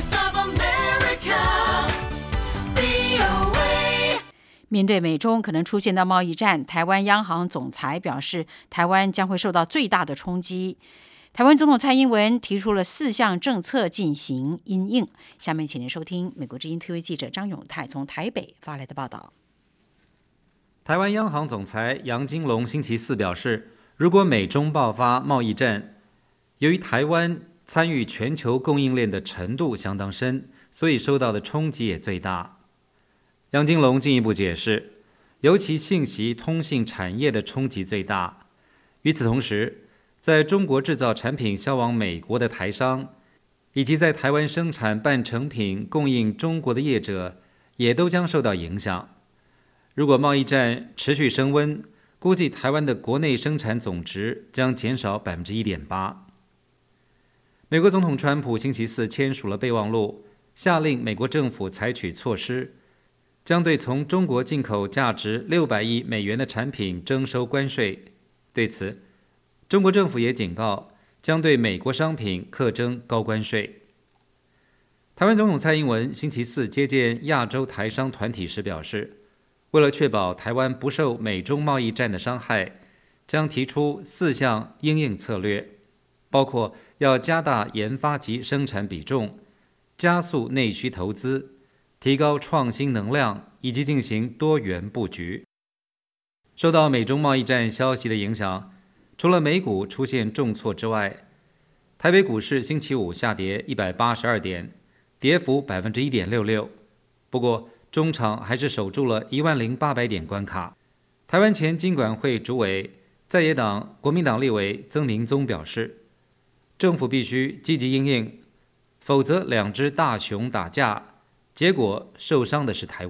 面对美中可能出现的贸易战，台湾央行总裁表示，台湾将会受到最大的冲击。台湾总统蔡英文提出了四项政策进行因应。下面请您收听美国之音 T V 记者张永泰从台北发来的报道。 台湾央行总裁杨金龙星期四表示，如果美中爆发贸易战，由于台湾参与全球供应链的程度相当深，所以受到的冲击也最大。杨金龙进一步解释，尤其信息通信产业的冲击最大。与此同时，在中国制造产品销往美国的台商，以及在台湾生产半成品供应中国的业者，也都将受到影响。如果贸易战持续升温，估计台湾的国内生产总值将减少 百分之一点八。美国总统川普星期四签署了备忘录，下令美国政府采取措施，将对从中国进口价值六百亿美元的产品征收关税。对此，中国政府也警告，将对美国商品课征高关税。台湾总统蔡英文星期四接见亚洲台商团体时表示，为了确保台湾不受美中贸易战的伤害，将提出四项因应策略，包括要加大研发及生产比重，加速内需投资，提高创新能量，以及进行多元布局。受到美中贸易战消息的影响，除了美股出现重挫之外，台北股市星期五下跌一百八十二点，跌幅 百分之一点六六。不过中场还是守住了一万零八百点关卡。台湾前金管会主委、在野党国民党立委曾明宗表示，政府必须积极因应，否则两只大熊打架，结果受伤的是台湾。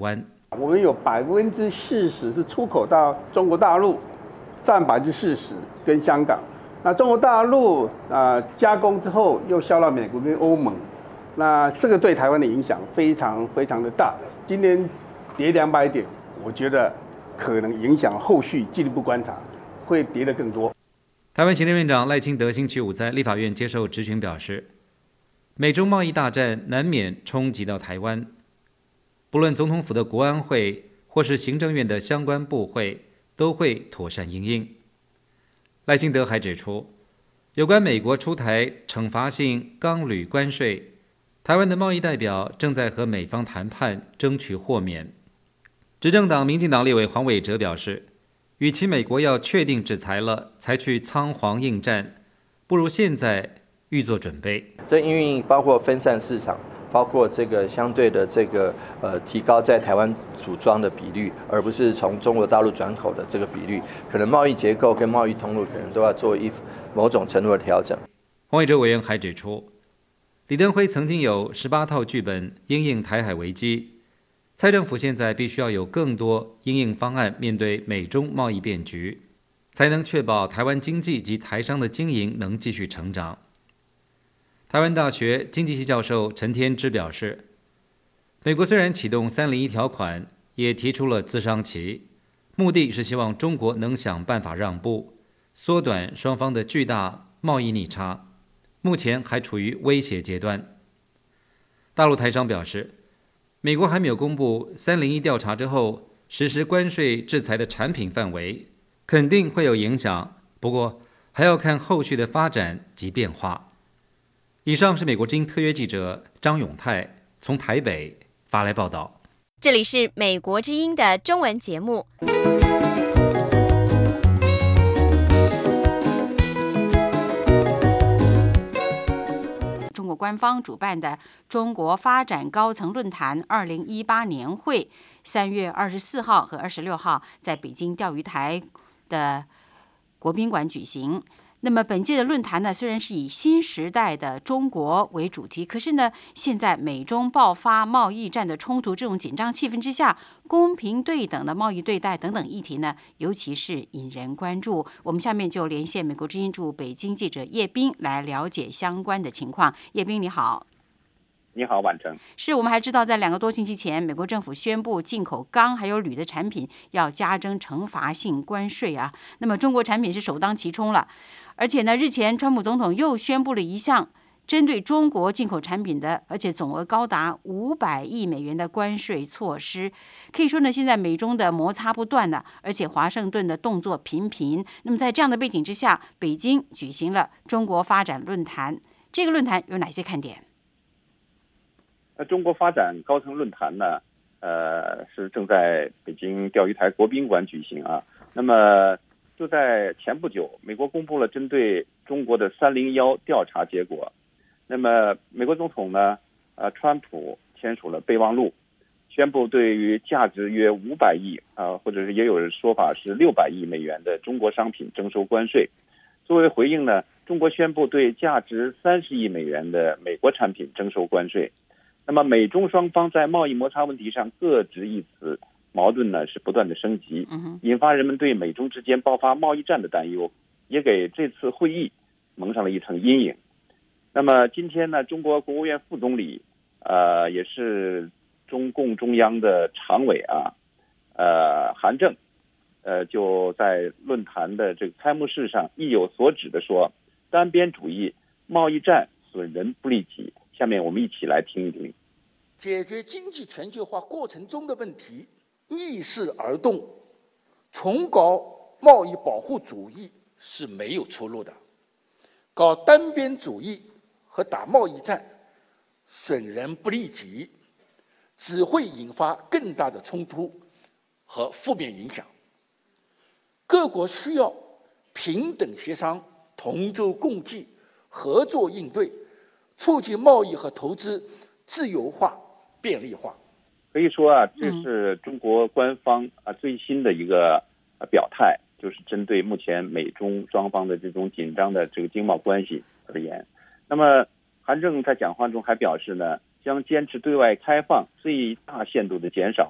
我们有百分之四十是出口到中国大陆，占百分之四十跟香港。那中国大陆啊、呃、加工之后又销到美国跟欧盟，那这个对台湾的影响非常非常的大。今天跌两百点，我觉得可能影响后续进一步观察，会跌得更多。 台湾行政院长赖清德星期五在立法院接受质询表示，美中贸易大战难免冲击到台湾，不论总统府的国安会或是行政院的相关部会，都会妥善因应。赖清德还指出，有关美国出台惩罚性钢铝关税，台湾的贸易代表正在和美方谈判，争取豁免。执政党民进党立委黄伟哲表示，与其美国要确定制裁了才去仓皇应战，不如现在预做准备。 这因为包括分散市场，包括这个相对的这个呃提高在台湾组装的比率，而不是从中国大陆转口的这个比率，可能贸易结构跟贸易通路可能都要做一某种程度的调整。 黄伟哲委员还指出，李登辉曾经有十八套剧本因应台海危机，蔡政府现在必须要有更多因应方案面对美中贸易变局，才能确保台湾经济及台商的经营能继续成长。台湾大学经济系教授陈天之表示，美国虽然启动三零一条款，也提出了咨商期，目的是希望中国能想办法让步，缩短双方的巨大贸易逆差，目前还处于威胁阶段。大陆台商表示，美国还没有公布三零一调查之后实施关税制裁的产品范围，肯定会有影响，不过还要看后续的发展及变化。以上是美国之音特约记者张永泰从台北发来报道。 这里是美国之音的中文节目。 中国官方主办的中国发展高层论坛二零一八年会，三月二十四号和二十六号在北京钓鱼台的国宾馆举行。那么本届的论坛呢，虽然是以新时代的中国为主题，可是呢，现在美中爆发贸易战的冲突，这种紧张气氛之下，公平对等的贸易对待等等议题呢，尤其是引人关注。我们下面就连线美国之音驻北京记者叶斌来了解相关的情况。叶斌你好。 你好，婉成。 是我们还知道，在两个多星期前，美国政府宣布进口钢还有铝的产品要加征惩罚性关税啊。那么中国产品是首当其冲了，而且呢，日前川普总统又宣布了一项针对中国进口产品的，而且总额高达五百亿美元的关税措施。可以说呢，现在美中的摩擦不断的，而且华盛顿的动作频频。那么在这样的背景之下，北京举行了中国发展论坛。这个论坛有哪些看点？ 那中国发展高层论坛呢，呃，是正在北京钓鱼台国宾馆举行啊。那么就在前不久，美国公布了针对中国的三零一调查结果。那么美国总统呢，呃，川普签署了备忘录，宣布对于价值约五百亿啊、呃，或者是也有人说法是六百亿美元的中国商品征收关税。作为回应呢，中国宣布对价值三十亿美元的美国产品征收关税。那么美中双方在贸易摩擦问题上各执一词，矛盾呢是不断的升级，引发人们对美中之间爆发贸易战的担忧，也给这次会议蒙上了一层阴影。那么今天呢，中国国务院副总理，呃，也是中共中央的常委啊，呃，韩正，呃，就在论坛的这个开幕式上意有所指的说，单边主义、贸易战损人不利己。下面我们一起来听一听。 解决经济全球化过程中的问题，逆势而动，重搞贸易保护主义是没有出路的。搞单边主义和打贸易战，损人不利己，只会引发更大的冲突和负面影响。各国需要平等协商、同舟共济、合作应对，促进贸易和投资自由化、便利化。 可以说啊，这是中国官方啊最新的一个表态，就是针对目前美中双方的这种紧张的这个经贸关系而言。那么韩正在讲话中还表示呢，将坚持对外开放，最大限度的减少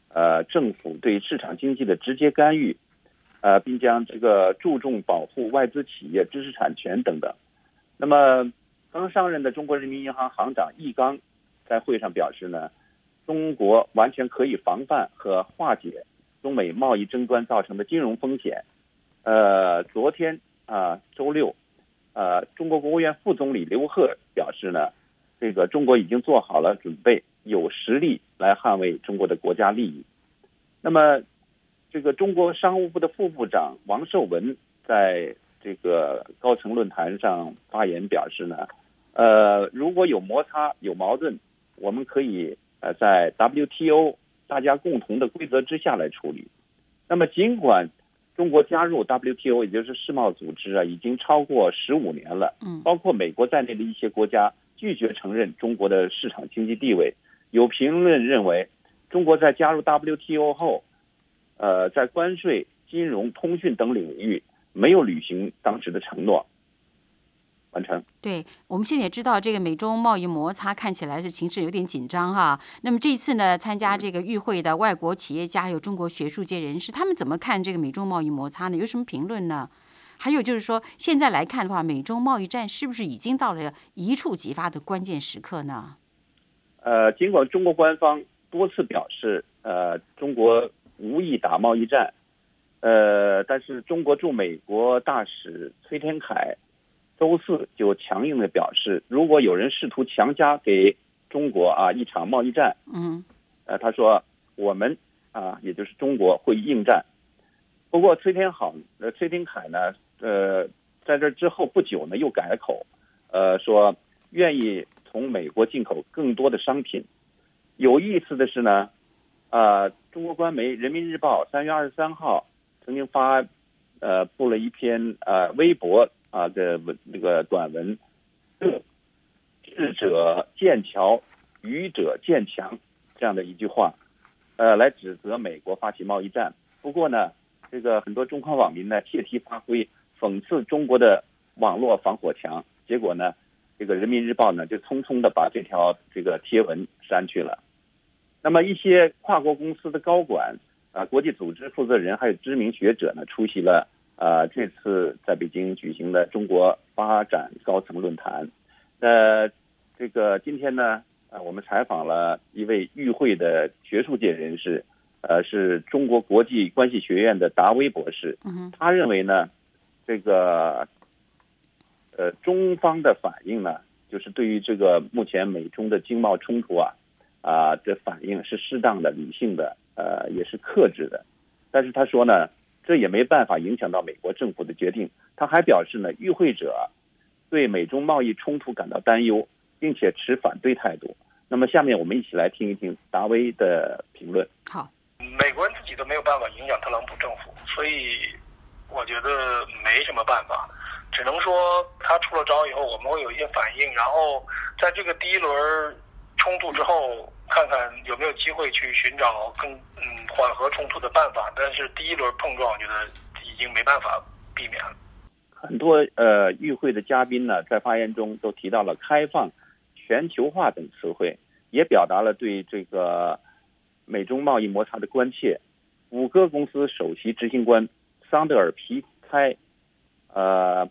呃政府对市场经济的直接干预，呃，并将这个注重保护外资企业知识产权等等。那么刚上任的中国人民银行行长易纲在会上表示呢，中国完全可以防范和化解中美贸易争端造成的金融风险。呃，昨天啊、呃，周六，呃，中国国务院副总理刘鹤表示呢，这个中国已经做好了准备，有实力来捍卫中国的国家利益。那么，这个中国商务部的副部长王受文在这个高层论坛上发言表示呢，呃，如果有摩擦、有矛盾，我们可以呃在 W T O 大家共同的规则之下来处理。那么，尽管中国加入 W T O， 也就是世贸组织啊，已经超过十五年了。嗯，包括美国在内的一些国家拒绝承认中国的市场经济地位。有评论认为，中国在加入 W T O 后，呃，在关税、金融、通讯等领域没有履行当时的承诺。完成。 对，我们现在也知道，这个美中贸易摩擦看起来是情势有点紧张哈。那么这一次呢，参加这个与会的外国企业家还有中国学术界人士，他们怎么看这个美中贸易摩擦呢？有什么评论呢？还有就是说，现在来看的话，美中贸易战是不是已经到了一触即发的关键时刻呢？ 呃，尽管中国官方多次表示，呃，中国无意打贸易战，呃，但是中国驻美国大使崔天凯周四就强硬的表示，如果有人试图强加给中国啊一场贸易战， 嗯， 呃，他说我们啊，也就是中国会应战。不过崔天好，呃，崔天凯呢，呃，在这之后不久呢又改了口，呃，说愿意从美国进口更多的商品。有意思的是呢，呃，中国官媒《人民日报》三月二十三号曾经发呃布了一篇呃微博啊的文那个短文，智者剑桥，愚者剑强这样的一句话，呃，来指责美国发起贸易战。不过呢，这个很多中国网民呢借题发挥，讽刺中国的网络防火墙，结果呢，这个人民日报呢就匆匆的把这条这个贴文删去了。那么一些跨国公司的高管啊、国际组织负责人还有知名学者呢出席了呃这次在北京举行的中国发展高层论坛。呃，这个今天呢，呃，我们采访了一位与会的学术界人士，呃，是中国国际关系学院的达威博士。 嗯， 他认为呢，这个呃中方的反应呢，就是对于这个目前美中的经贸冲突啊啊的反应是适当的、理性的，呃，也是克制的。但是他说呢，这也没办法影响到美国政府的决定。他还表示呢，与会者对美中贸易冲突感到担忧，并且持反对态度。那么下面我们一起来听一听达威的评论。 好， 美国人自己都没有办法影响特朗普政府，所以我觉得没什么办法，只能说他出了招以后，我们会有一些反应，然后在这个第一轮冲突之后，看看有没有机会去寻找更嗯缓和冲突的办法。但是第一轮碰撞，我觉得已经没办法避免了。 很多呃与会的嘉宾呢，在发言中都提到了开放、全球化等词汇，也表达了对这个美中贸易摩擦的关切。谷歌公司首席执行官桑德尔皮开，呃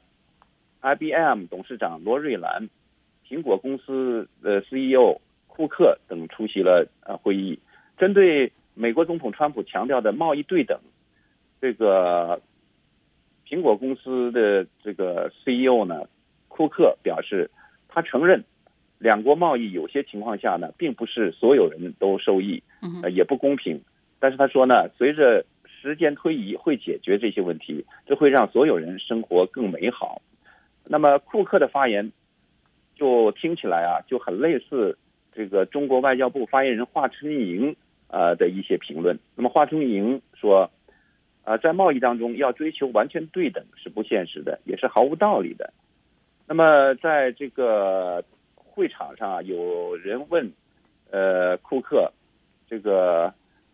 ，I B M 董事长罗瑞兰，苹果公司的 C E O 库克等出席了呃会议。针对美国总统川普强调的贸易对等，这个苹果公司的这个 C E O 呢，库克表示，他承认两国贸易有些情况下呢，并不是所有人都受益，呃，也不公平。但是他说呢，随着时间推移，会解决这些问题，这会让所有人生活更美好。那么库克的发言就听起来啊，就很类似这个中国外交部发言人华春莹呃的一些评论。那么华春莹说，呃，在贸易当中要追求完全对等是不现实的，也是毫无道理的。那么在这个会场上啊，有人问，呃，库克，这个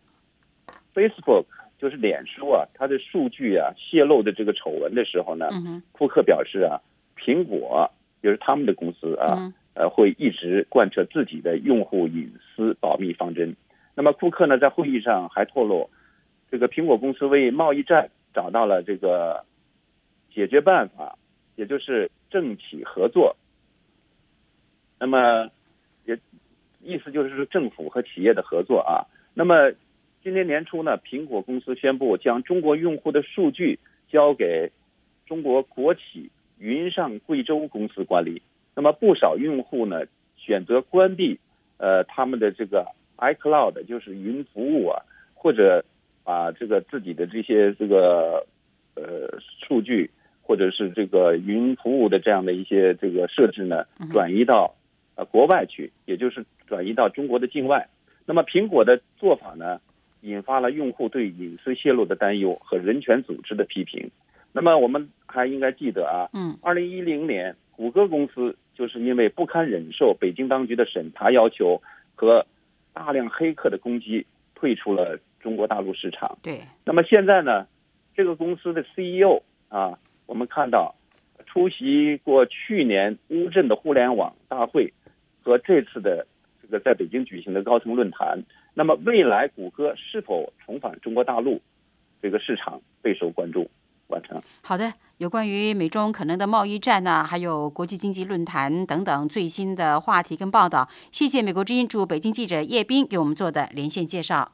Facebook 就是脸书啊，它的数据啊泄露的这个丑闻的时候呢， 嗯、 库克表示啊，苹果就是他们的公司啊，嗯、呃，会一直贯彻自己的用户隐私保密方针。 那么库克呢在会议上还透露，这个苹果公司为贸易战找到了这个解决办法，也就是政企合作。那么也意思就是说政府和企业的合作啊。那么今年年初呢，苹果公司宣布将中国用户的数据交给中国国企云上贵州公司管理。那么不少用户呢选择关闭呃他们的这个 iCloud 就是云服务啊，或者把这个自己的这些这个呃数据或者是这个云服务的这样的一些这个设置呢转移到呃国外去，也就是转移到中国的境外。那么苹果的做法呢引发了用户对隐私泄露的担忧和人权组织的批评。那么我们还应该记得啊，嗯，二零一零年谷歌公司就是因为不堪忍受北京当局的审查要求和大量黑客的攻击，退出了中国大陆市场。 对。 那么现在呢，这个公司的 C E O 啊，我们看到出席过去年乌镇的互联网大会和这次的这个在北京举行的高层论坛。那么未来谷歌是否重返中国大陆这个市场备受关注。完成。 好的，有关于美中可能的贸易战呢，还有国际经济论坛等等最新的话题跟报道，谢谢美国之音驻北京记者叶斌给我们做的连线介绍。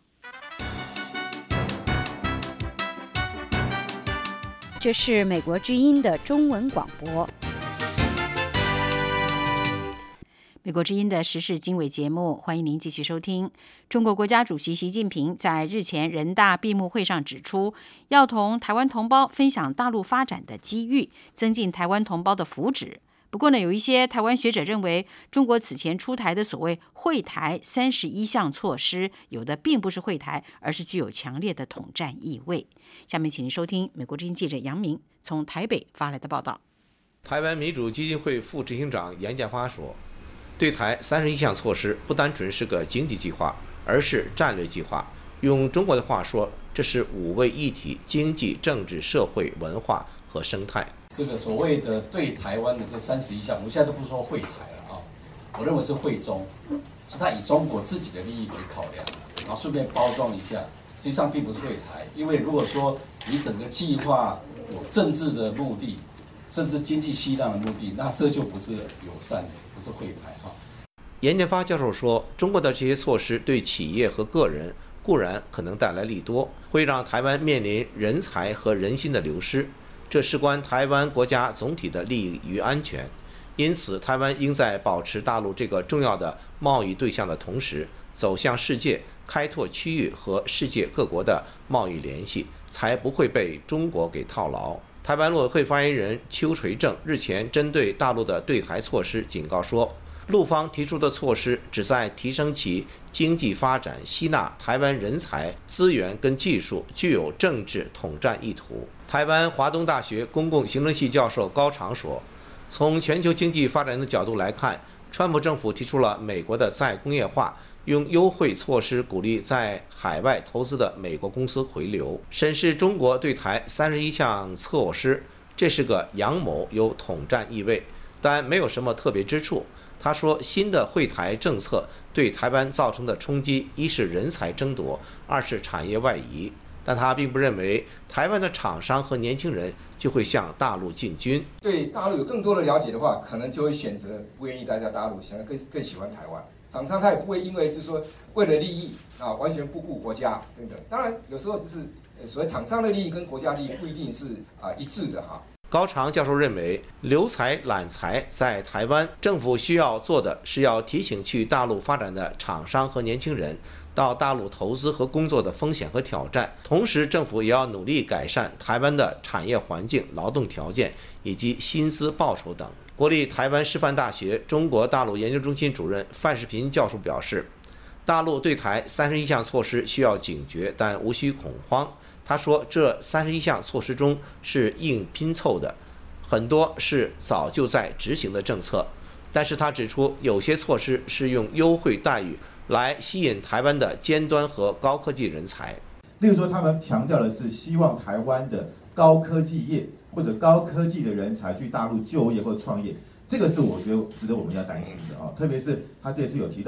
这是美国之音的中文广播。 美国之音的时事经纬节目，欢迎您继续收听。中国国家主席习近平在日前人大闭幕会上指出，要同台湾同胞分享大陆发展的机遇，增进台湾同胞的福祉。不过呢，有一些台湾学者认为，中国此前出台的所谓惠台三十一项措施，有的并不是惠台，而是具有强烈的统战意味。下面请您收听美国之音记者杨明从台北发来的报道。 台湾民主基金会副执行长严建发说，对台三十一项措施不单纯是个经济计划，而是战略计划。用中国的话说，这是五位一体：经济、政治、社会、文化和生态。 这个所谓的对台湾的这三十一项，我现在都不说惠台了啊，我认为是惠中，是他以中国自己的利益为考量，然后顺便包装一下，实际上并不是惠台。因为如果说你整个计划有政治的目的，甚至经济吸纳的目的，那这就不是友善的，不是惠台哈。 严建发教授说，中国的这些措施对企业和个人固然可能带来利多，会让台湾面临人才和人心的流失，这事关台湾国家总体的利益与安全。因此，台湾应在保持大陆这个重要的贸易对象的同时，走向世界，开拓区域和世界各国的贸易联系，才不会被中国给套牢。台湾陆委会发言人邱垂正日前针对大陆的对台措施警告说，陆方提出的措施旨在提升其经济发展，吸纳台湾人才、资源跟技术，具有政治统战意图。台湾华东大学公共行政系教授高长说，从全球经济发展的角度来看，川普政府提出了美国的再工业化，用优惠措施鼓励在海外投资的美国公司回流。审视中国对台三十一项措施，这是个阳谋，有统战意味，但没有什么特别之处。他说，新的惠台政策对台湾造成的冲击，一是人才争夺，二是产业外移。但他并不认为台湾的厂商和年轻人就会向大陆进军。 对大陆有更多的了解的话，可能就会选择不愿意待在大陆，想要更更喜欢台湾。厂商他也不会因为是说为了利益啊完全不顾国家等等。当然有时候就是所谓厂商的利益跟国家利益不一定是啊一致的哈。 高长教授认为，留才揽才在台湾，政府需要做的是要提醒去大陆发展的厂商和年轻人到大陆投资和工作的风险和挑战，同时政府也要努力改善台湾的产业环境、劳动条件以及薪资报酬等。国立台湾师范大学中国大陆研究中心主任范世平教授表示，大陆对台三十一项措施需要警觉，但无需恐慌。他说，这三十一项措施中是硬拼凑的，很多是早就在执行的政策。但是他指出，有些措施是用优惠待遇来吸引台湾的尖端和高科技人才。 例如说，他们强调的是希望台湾的高科技业或者高科技的人才去大陆就业或创业，这个是我觉得值得我们要担心的啊。特别是他这次有提到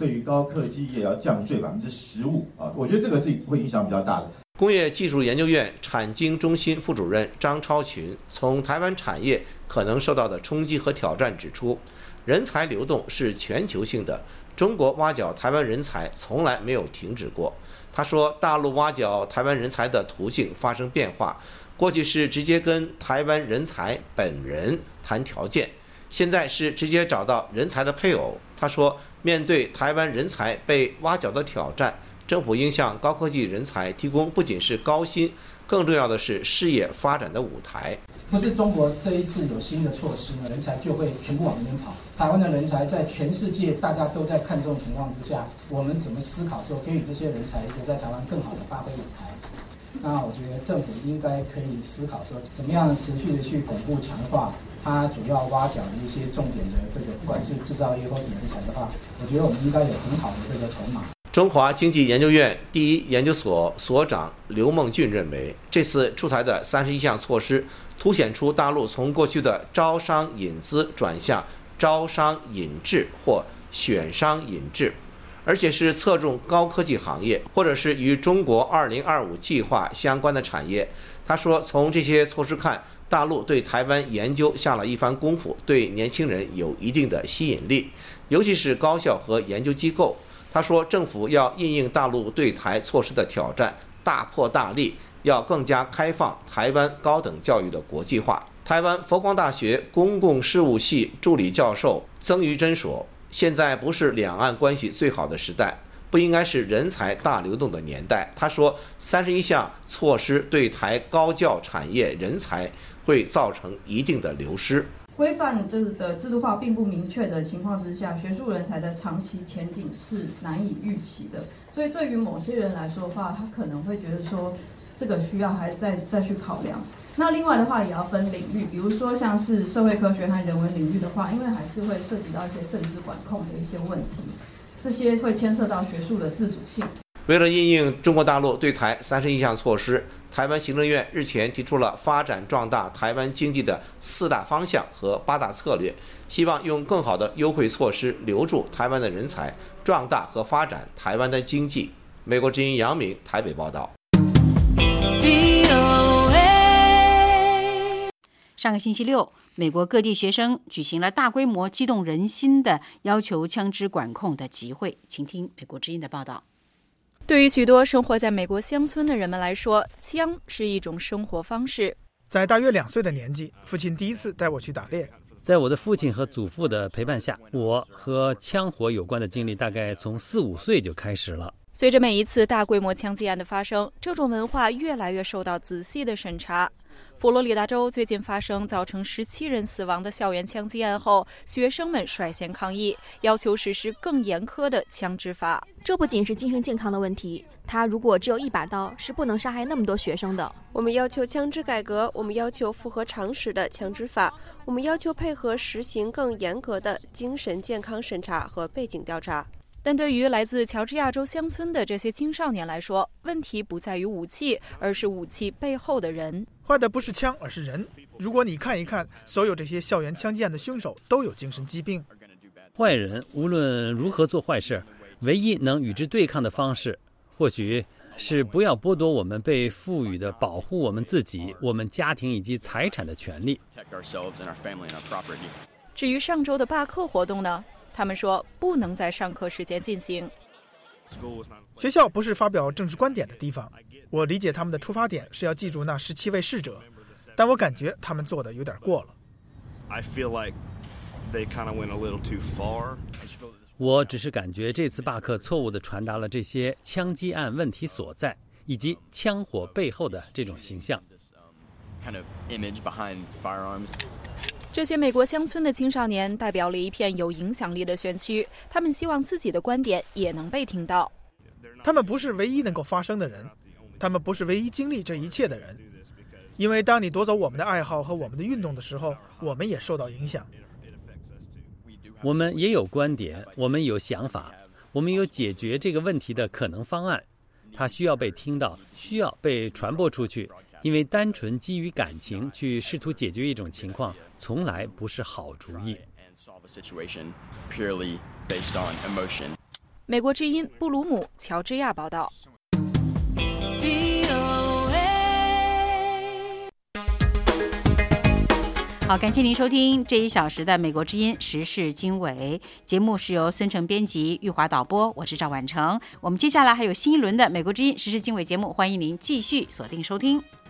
对于高科技业要降税百分之十五啊，我觉得这个是会影响比较大的。 工业技术研究院产经中心副主任张超群从台湾产业可能受到的冲击和挑战指出，人才流动是全球性的，中国挖角台湾人才从来没有停止过。他说，大陆挖角台湾人才的途径发生变化，过去是直接跟台湾人才本人谈条件，现在是直接找到人才的配偶。他说，面对台湾人才被挖角的挑战，政府应向高科技人才提供不仅是高薪，更重要的是事业发展的舞台。 不是中国这一次有新的措施呢，人才就会全部往那边跑。台湾的人才在全世界大家都在看重情况之下，我们怎么思考说给予这些人才一个在台湾更好的发挥舞台？那我觉得政府应该可以思考说，怎么样持续的去巩固强化它主要挖角的一些重点的这个，不管是制造业或是人才的话，我觉得我们应该有很好的这个筹码。 中华经济研究院第一研究所所长刘梦俊认为，这次出台的三十一项措施，凸显出大陆从过去的招商引资转向招商引智或选商引智，而且是侧重高科技行业，或者是与中国二零二五计划相关的产业。他说，从这些措施看，大陆对台湾研究下了一番功夫，对年轻人有一定的吸引力，尤其是高校和研究机构。他说，政府要因应大陆对台措施的挑战，大破大立，要更加开放台湾高等教育的国际化。台湾佛光大学公共事务系助理教授曾于珍说，现在不是两岸关系最好的时代，不应该是人才大流动的年代。他说，三十一项措施对台高教产业人才会造成一定的流失。 规范这个的制度化并不明确的情况之下，学术人才的长期前景是难以预期的。所以对于某些人来说的话，他可能会觉得说，这个需要还再再去考量。那另外的话也要分领域，比如说像是社会科学和人文领域的话，因为还是会涉及到一些政治管控的一些问题，这些会牵涉到学术的自主性。 为了因应中国大陆对台三十一项措施，台湾行政院日前提出了发展壮大台湾经济的四大方向和八大策略，希望用更好的优惠措施留住台湾的人才，壮大和发展台湾的经济。美国之音杨明台北报道。 上个星期六，美国各地学生举行了大规模激动人心的要求枪支管控的集会，请听美国之音的报道。 对于许多生活在美国乡村的人们来说，枪是一种生活方式。 在大约两岁的年纪，父亲第一次带我去打猎。 在我的父亲和祖父的陪伴下，我和枪火有关的经历大概从四五岁就开始了。 随着每一次大规模枪击案的发生，这种文化越来越受到仔细的审查。佛罗里达州最近发生造成十七人死亡的校园枪击案后，学生们率先抗议，要求实施更严苛的枪支法。 这不仅是精神健康的问题，他如果只有一把刀，是不能杀害那么多学生的。 我们要求枪支改革，我们要求符合常识的枪支法，我们要求配合实行更严格的精神健康审查和背景调查。 但对于来自乔治亚州乡村的这些青少年来说，问题不在于武器，而是武器背后的人。 坏的不是枪，而是人。如果你看一看，所有这些校园枪击案的凶手都有精神疾病。 坏人无论如何做坏事，唯一能与之对抗的方式，或许是不要剥夺我们被赋予的保护我们自己、我们家庭以及财产的权利。 至于上周的罢课活动呢？他们说不能在上课时间进行。 学校不是发表政治观点的地方。我理解他们的出发点是要记住那十七位逝者，但我感觉他们做的有点过了。 I feel like they kind of went a little too far. 我只是感觉这次罢课错误地传达了这些枪击案问题所在，以及枪火背后的这种形象。 Kind of image behind firearms. 这些美国乡村的青少年代表了一片有影响力的选区，他们希望自己的观点也能被听到。 他们不是唯一能够发声的人，他们不是唯一经历这一切的人，因为当你夺走我们的爱好和我们的运动的时候，我们也受到影响。 我们也有观点，我们有想法，我们有解决这个问题的可能方案，它需要被听到，需要被传播出去。因为单纯基于感情去试图解决一种情况，从来不是好主意。 美国之音布鲁姆乔治亚报道。 好，感谢您收听这一小时的美国之音时事经纬节目，是由孙成编辑，玉华导播，我是赵婉成。我们接下来还有新一轮的美国之音时事经纬节目，欢迎您继续锁定收听。